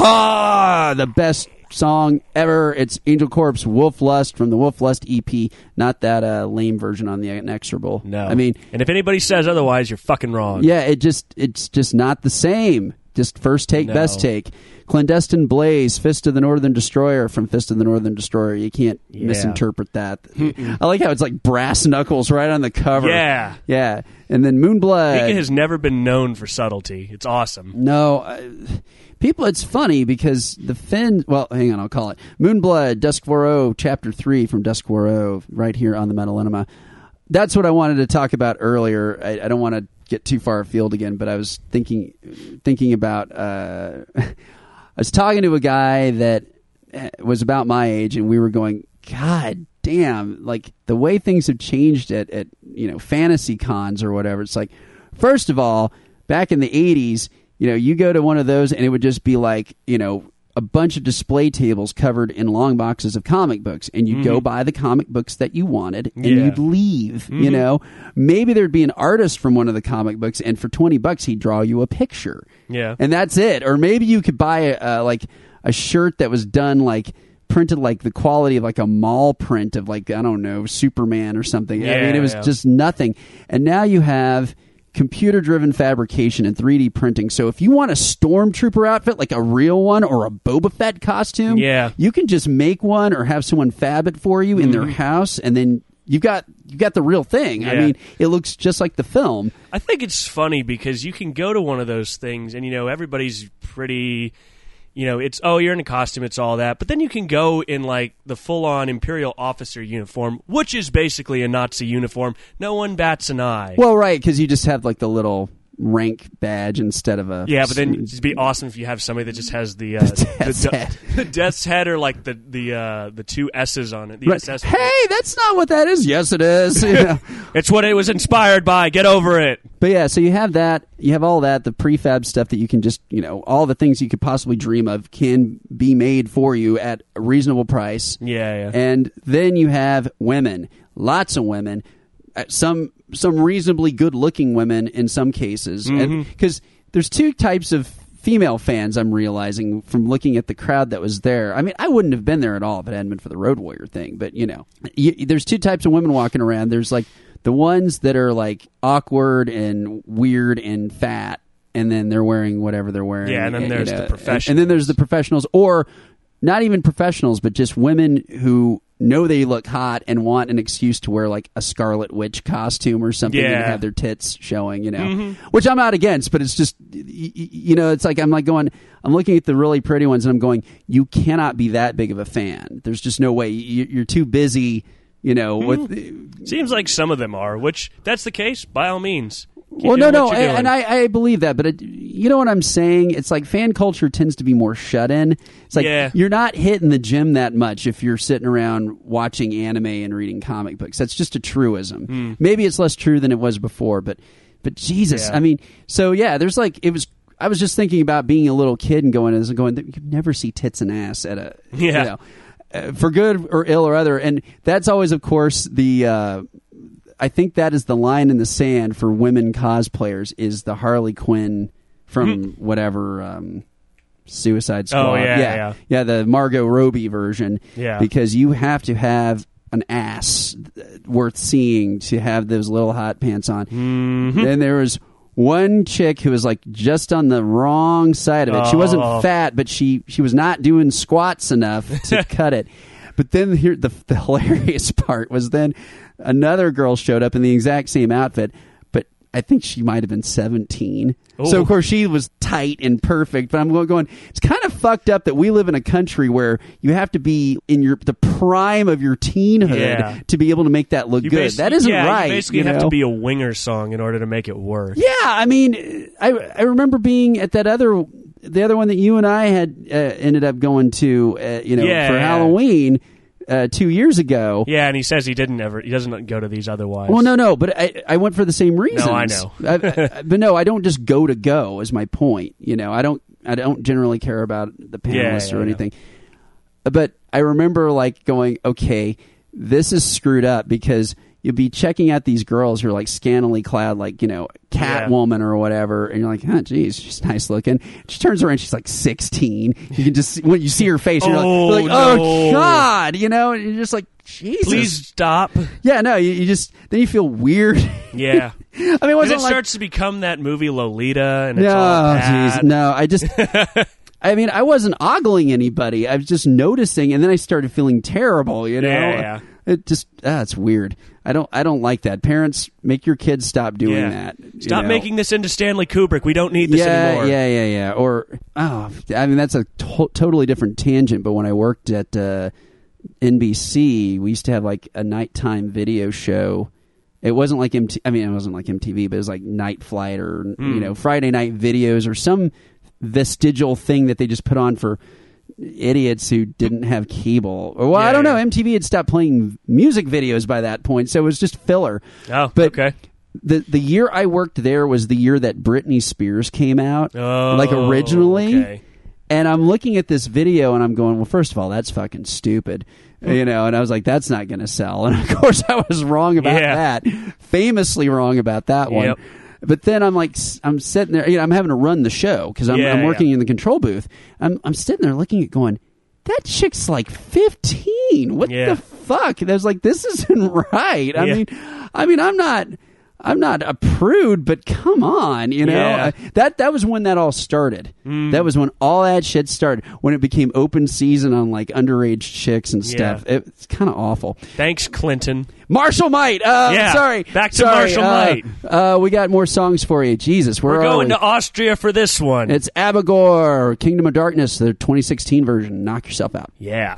ha! The best song ever. It's Angel Corpse, Wolf Lust from the Wolf Lust E P, not that uh, lame version on the Inexorable. No. I mean, and if anybody says otherwise, you're fucking wrong. Yeah, it just it's just not the same. Just first take, No. best take. Clandestine Blaze, Fist of the Northern Destroyer from Fist of the Northern Destroyer. You can't Yeah. misinterpret that. I like how it's like brass knuckles right on the cover. Yeah. Yeah. And then Moonblood. Mika has never been known for subtlety. It's awesome. No, uh, people, it's funny because the Finn, well, hang on, I'll call it. Moonblood, Dusk Waro, Chapter three from Dusk Waro, right here on the Metal Enema. That's what I wanted to talk about earlier. I, I don't want to get too far afield again, but I was thinking thinking about, uh, I was talking to a guy that was about my age, and we were going, God damn, like the way things have changed at, at you know, fantasy cons or whatever. It's like, first of all, back in the eighties, you know, you go to one of those and it would just be like, you know, a bunch of display tables covered in long boxes of comic books, and you'd mm-hmm. go buy the comic books that you wanted, and yeah. you'd leave, mm-hmm. you know. Maybe there'd be an artist from one of the comic books, and for twenty bucks, he'd draw you a picture. Yeah. And that's it. Or maybe you could buy, uh, like, a shirt that was done, like, printed like the quality of like a mall print of like, I don't know, Superman or something. Yeah, I mean, it was yeah. just nothing. And now you have computer-driven fabrication and three D printing. So if you want a Stormtrooper outfit, like a real one, or a Boba Fett costume, yeah. you can just make one or have someone fab it for you mm-hmm. in their house, and then you've got you got the real thing. Yeah. I mean, it looks just like the film. I think it's funny because you can go to one of those things, and you know everybody's pretty. You know, it's, oh, you're in a costume, it's all that. But then you can go in, like, the full-on Imperial officer uniform, which is basically a Nazi uniform. No one bats an eye. Well, right, because you just have, like, the little rank badge instead of a... Yeah, but then it'd be awesome if you have somebody that just has the... Uh, the death's the, head. The death's head, or, like, the the uh, the two S's on it. The Right. S S Hey, that's not what that is. Yes, it is. You know? It's what it was inspired by. Get over it. But yeah, so you have that, you have all that, the prefab stuff that you can just, you know, all the things you could possibly dream of can be made for you at a reasonable price. Yeah, yeah. And then you have women, lots of women, uh, some some reasonably good-looking women in some cases. Mm-hmm. Because there's two types of female fans, I'm realizing, from looking at the crowd that was there. I mean, I wouldn't have been there at all if it hadn't been for the Road Warrior thing, but, you know, you, there's two types of women walking around. There's, like, the ones that are like awkward and weird and fat, and then they're wearing whatever they're wearing. Yeah, and then there's you know, the professionals. And then there's the professionals, or not even professionals, but just women who know they look hot and want an excuse to wear like a Scarlet Witch costume or something Yeah. and have their tits showing, you know, mm-hmm. which I'm not against, but it's just, you know, it's like I'm like going, I'm looking at the really pretty ones and I'm going, you cannot be that big of a fan. There's just no way. You're too busy. You know, with mm. seems like some of them are, which that's the case. By all means. Keep well, no, doing no, what you're and, and I, I believe that, but it, you know what I'm saying? It's like fan culture tends to be more shut in. It's like yeah. you're not hitting the gym that much if you're sitting around watching anime and reading comic books. That's just a truism. Mm. Maybe it's less true than it was before, but but Jesus, yeah. I mean, so yeah, there's like it was. I was just thinking about being a little kid and going and going. You could never see tits and ass at a yeah. You know, Uh, for good or ill or other, and that's always, of course, the. Uh, I think that is the line in the sand for women cosplayers is the Harley Quinn from whatever um, Suicide Squad. Oh yeah, yeah, yeah, yeah, the Margot Robbie version. Yeah, because you have to have an ass worth seeing to have those little hot pants on. Mm-hmm. Then there was one chick who was like just on the wrong side of it. Oh. She wasn't fat, but she she was not doing squats enough to cut it. But then here the, the hilarious part was then another girl showed up in the exact same outfit, but I think she might have been seventeen. Ooh. So of course she was tight and perfect. But I'm going, going, it's kind of fucked up that we live in a country where you have to be in your the prime of your teenhood yeah. to be able to make that look you good. That isn't yeah, right. You basically you have know? to be a Winger song in order to make it work. Yeah, I mean, I I remember being at that other the other one that you and I had uh, ended up going to, uh, you know, yeah, for yeah. Halloween. Uh, two years ago. Yeah, and he says he didn't ever. He doesn't go to these otherwise. Well, no, no, but I, I went for the same reasons. No, I know. I, I, but no, I don't just go to go. Is my point. You know, I don't. I don't generally care about the panelists yeah, yeah, or anything. Yeah. But I remember like going, okay, this is screwed up because you'll be checking out these girls who are like scantily clad, like, you know, Catwoman or whatever, and you're like, oh, geez, she's nice looking. She turns around, she's like sixteen. You can just, when you see her face, you're oh, like, you're like oh, no. God, you know, and you're just like, Jesus. Please stop. Yeah, no, you, you just, then you feel weird. Yeah. I mean, it and wasn't it like, starts to become that movie Lolita, and it's no, all bad. geez, no, I just, I mean, I wasn't ogling anybody. I was just noticing, and then I started feeling terrible, you know? Yeah, yeah. It just, ah, it's weird. I don't, I don't like that. Parents, make your kids stop doing Yeah. that. Stop you know? making this into Stanley Kubrick. We don't need this yeah, anymore. Yeah, yeah, yeah. Or, oh, I mean, that's a to- totally different tangent, but when I worked at uh, N B C, we used to have like a nighttime video show. It wasn't like M T V, I mean, it wasn't like M T V, but it was like Night Flight or, Mm. you know, Friday night videos or some vestigial thing that they just put on for idiots who didn't have cable. Or, well, Yeah, I don't know. yeah. M T V had stopped playing music videos by that point, so it was just filler. Oh, But okay. The the year I worked there was the year that Britney Spears came out, Oh, like originally. okay. And I'm looking at this video and I'm going, well, first of all, that's fucking stupid. You know, and I was like, that's not going to sell. And of course, I was wrong about Yeah. that. Famously wrong about that one. Yep. But then I'm like, s- I'm sitting there, you know, I'm having to run the show because I'm, Yeah, I'm working yeah. in the control booth. I'm, I'm sitting there looking at going, that chick's like fifteen. What Yeah. the fuck? And I was like, this isn't right. I Yeah. mean, I mean, I'm not, I'm not a prude, but come on, you know. Yeah. I- that that was when that all started. Mm. That was when all that shit started. When it became open season on like underage chicks and stuff. Yeah. It's kind of awful. Thanks, Clinton. Marshall Might. Uh, Yeah, sorry. back to Sorry, Marshall uh, Might. Uh, we got more songs for you. Jesus, where We're are going we? to Austria for this one. It's Abigor, Kingdom of Darkness, the twenty sixteen version. Knock yourself out. yeah.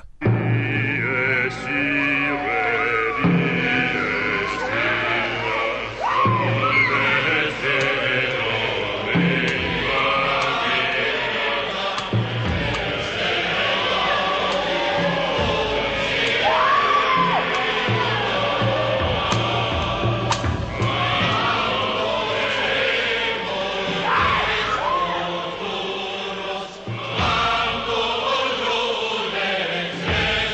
Angolo,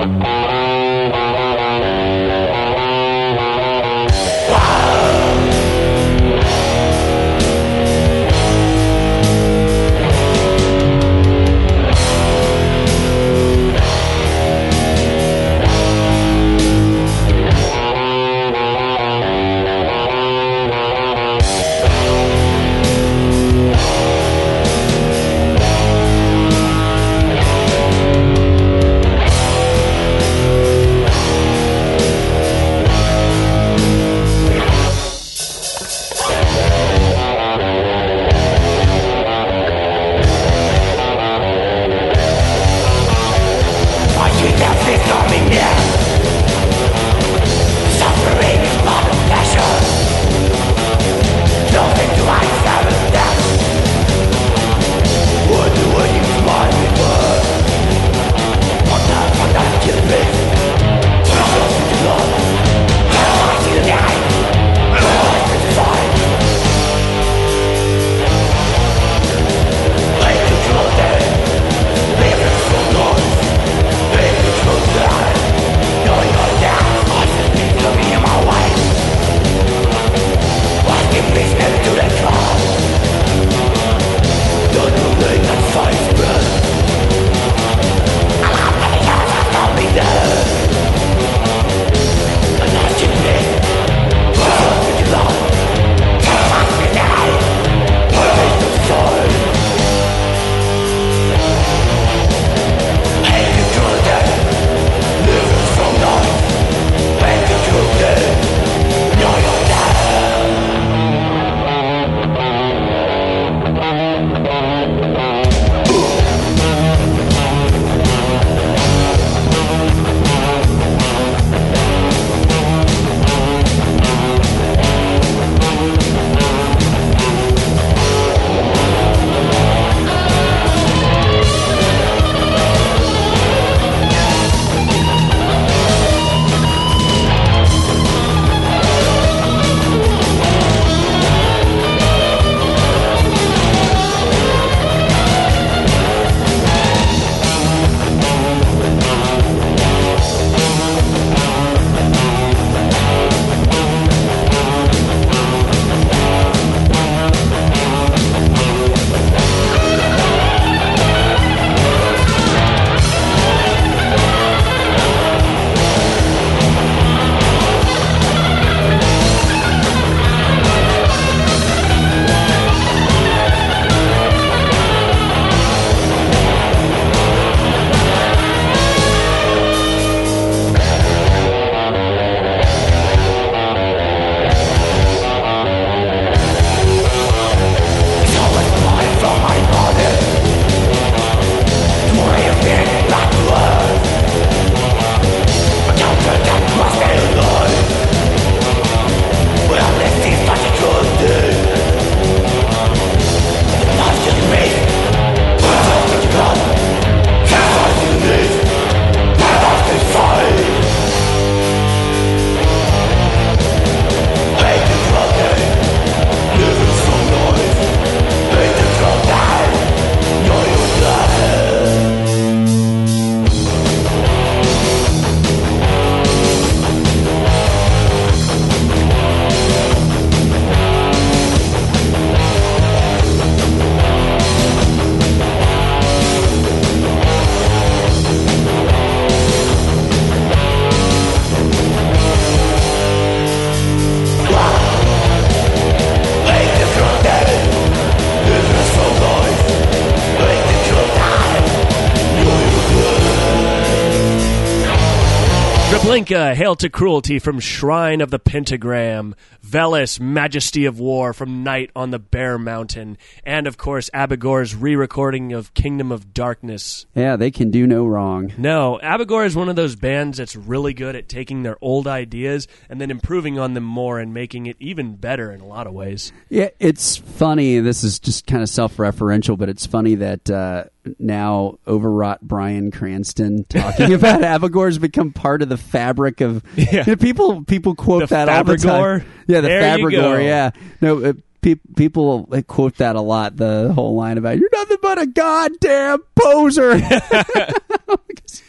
Treblinka, Hail to Cruelty from Shrine of the Pentagram, Velis, Majesty of War from Night on the Bear Mountain, and of course Abigor's re-recording of Kingdom of Darkness. Yeah, they can do no wrong. No, Abigor is one of those bands that's really good at taking their old ideas and then improving on them more and making it even better in a lot of ways. Yeah, it's funny. This is just kind of self-referential, but it's funny that uh, now overwrought Bryan Cranston talking about Abigor's become part of the fabric of yeah. you know, people. People quote the that Fabrigor? all the time. Yeah, the there Fabrigor. Yeah, no. Uh, pe- people uh, quote that a lot. The whole line about "you're nothing but a goddamn poser."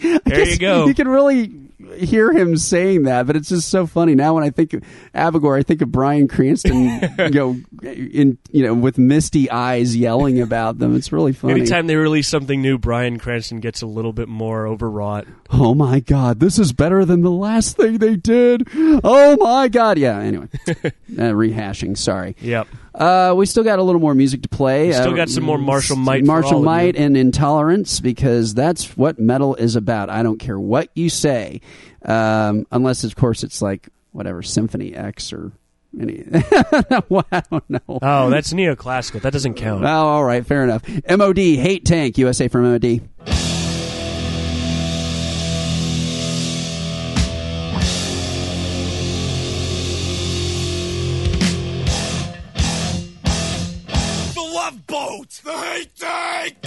There you go. You can really hear him saying that, but it's just so funny. Now when I think of Abigor, I think of Bryan Cranston, you know, in you know, with misty eyes yelling about them. It's really funny. Anytime they release something new, Bryan Cranston gets a little bit more overwrought. Oh my God, this is better than the last thing they did. Oh my God. Yeah, anyway. uh, rehashing, sorry. Yep. Uh, we still got a little more music to play. We still uh, got some more Marshall Might. Marshall for all Might of you. and Intolerance, because that's what metal is about. I don't care what you say. Um, unless, of course, it's like, whatever, Symphony X or any... well, I don't know. Oh, that's neoclassical. That doesn't count. Oh, all right, fair enough. M O D, Hate Tank, U S A from M O D. The Love Boat! The Hate Tank!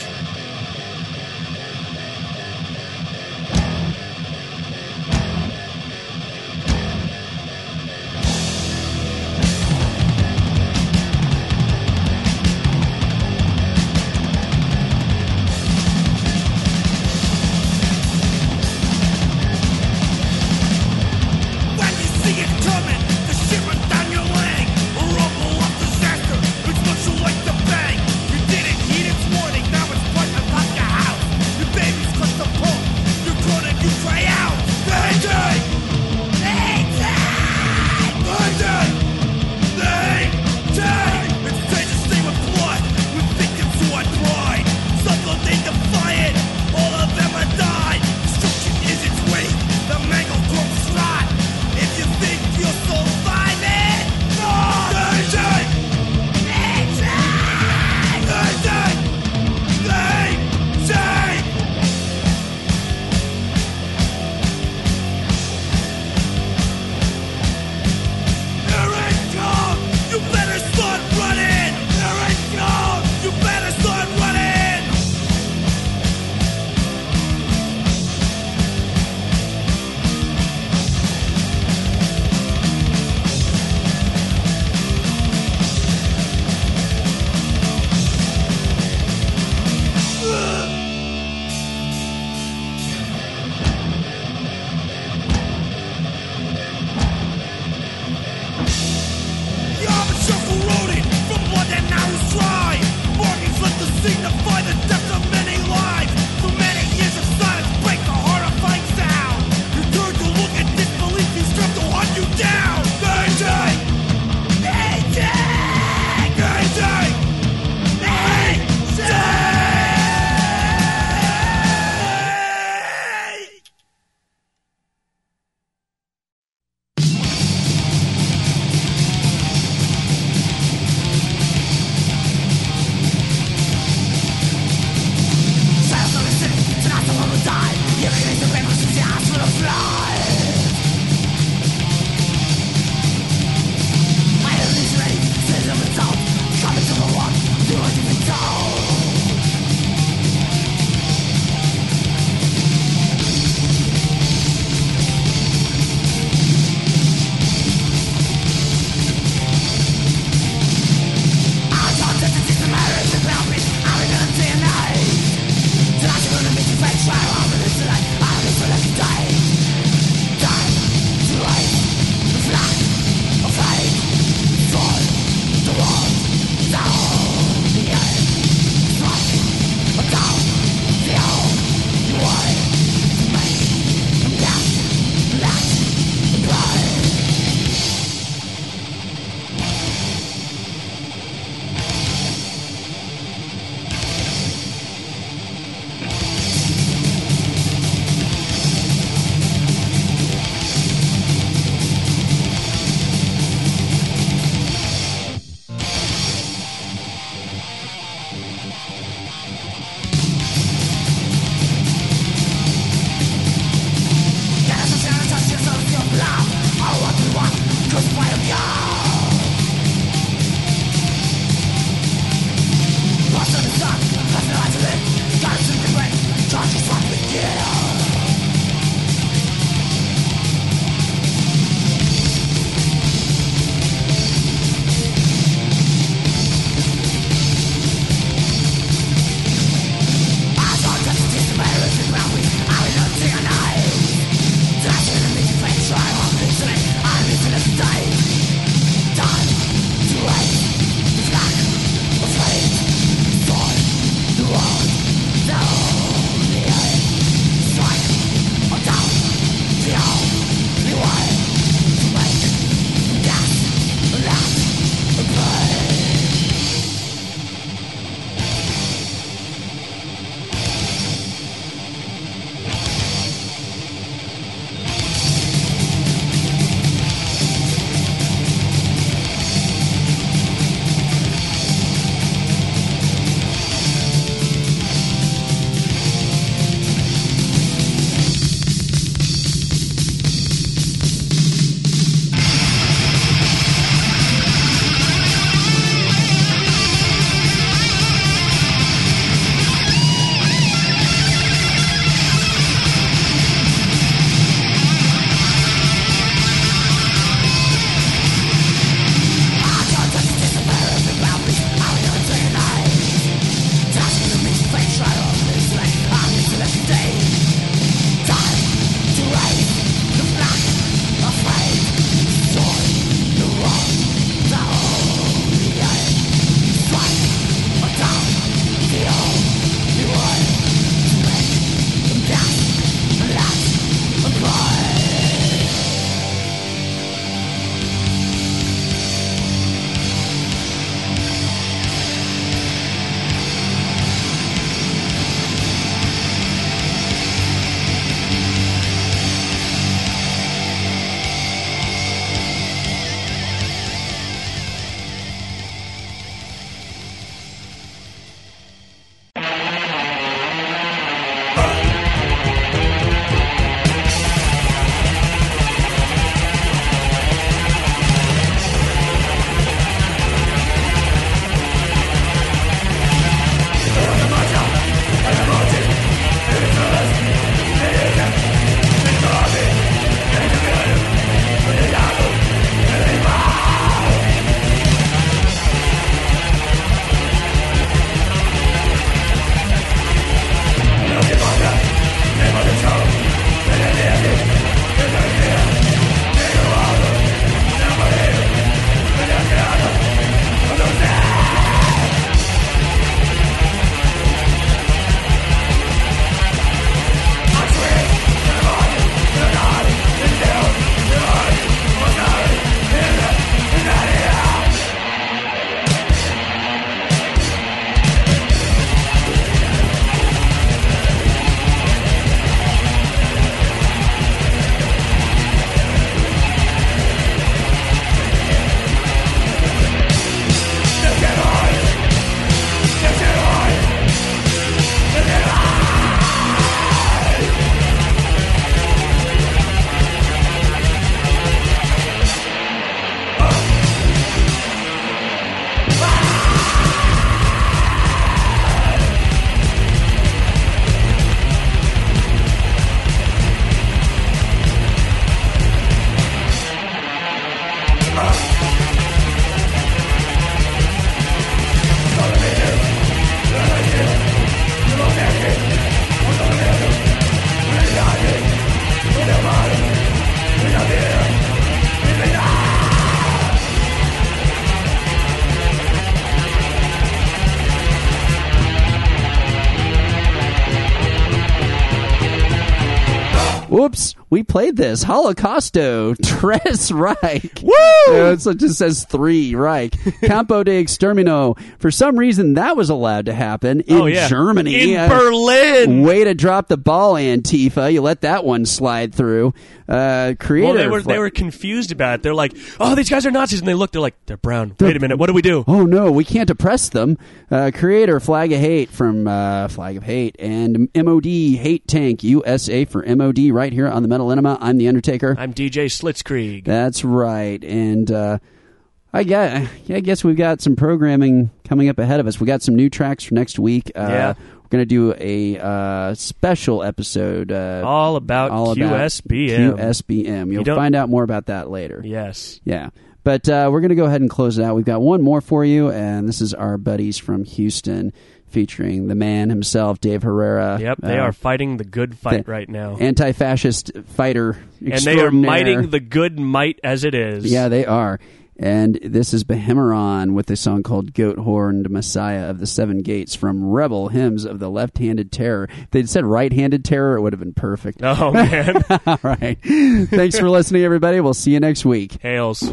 Whoops, we played this. Holocausto, Tres Reich. Woo! Uh, so it just says three, Reich. Campo de Extermino. For some reason, that was allowed to happen in Oh, yeah. Germany. In Uh, Berlin. Way to drop the ball, Antifa. You let that one slide through. Uh, creator. Well, they were Fla- they were confused about it. They're like, "Oh, these guys are Nazis," and they look. They're like, "They're brown." Wait a minute, what do we do? Oh no, we can't oppress them. Uh, creator Flag of Hate from uh, Flag of Hate and M O D Hate Tank U S A for M O D right here on the Metal Enema. I'm the Undertaker. I'm D J Slitzkrieg. That's right, and uh, I guess I guess we've got some programming coming up ahead of us. We got some new tracks for next week. Uh, Yeah. We're going to do a uh, special episode uh, all about all Q S B M. Q S B M. You'll You don't- find out more about that later. Yes. Yeah. But uh, we're going to go ahead and close it out. We've got one more for you, and this is our buddies from Houston featuring the man himself, Dave Herrera. Yep, they uh, are fighting the good fight the right now. Anti-fascist fighter And they are extraordinaire. mighting the good might as it is. Yeah, they are. And this is Behemeron with a song called Goat Horned Messiah of the Seven Gates from Rebel Hymns of the Left-Handed Terror. If they'd said right-handed terror, it would have been perfect. Oh, man. All right. Thanks for listening, everybody. We'll see you next week. Hails.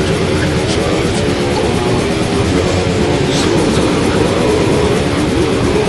Soldier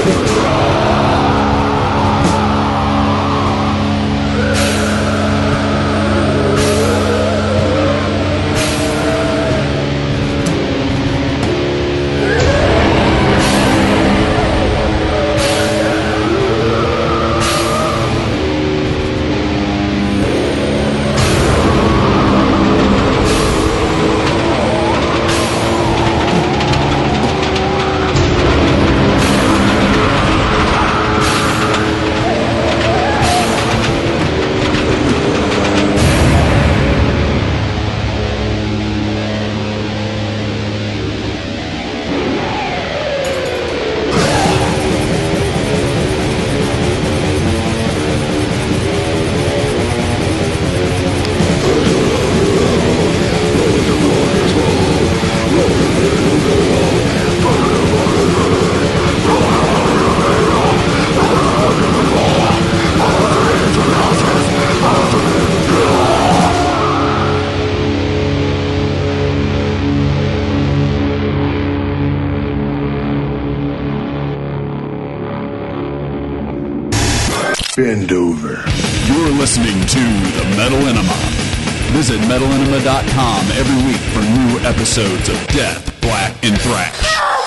Bend over. You're listening to The Metal Enema. Visit metal enema dot com every week for new episodes of Death, Black, and Thrash.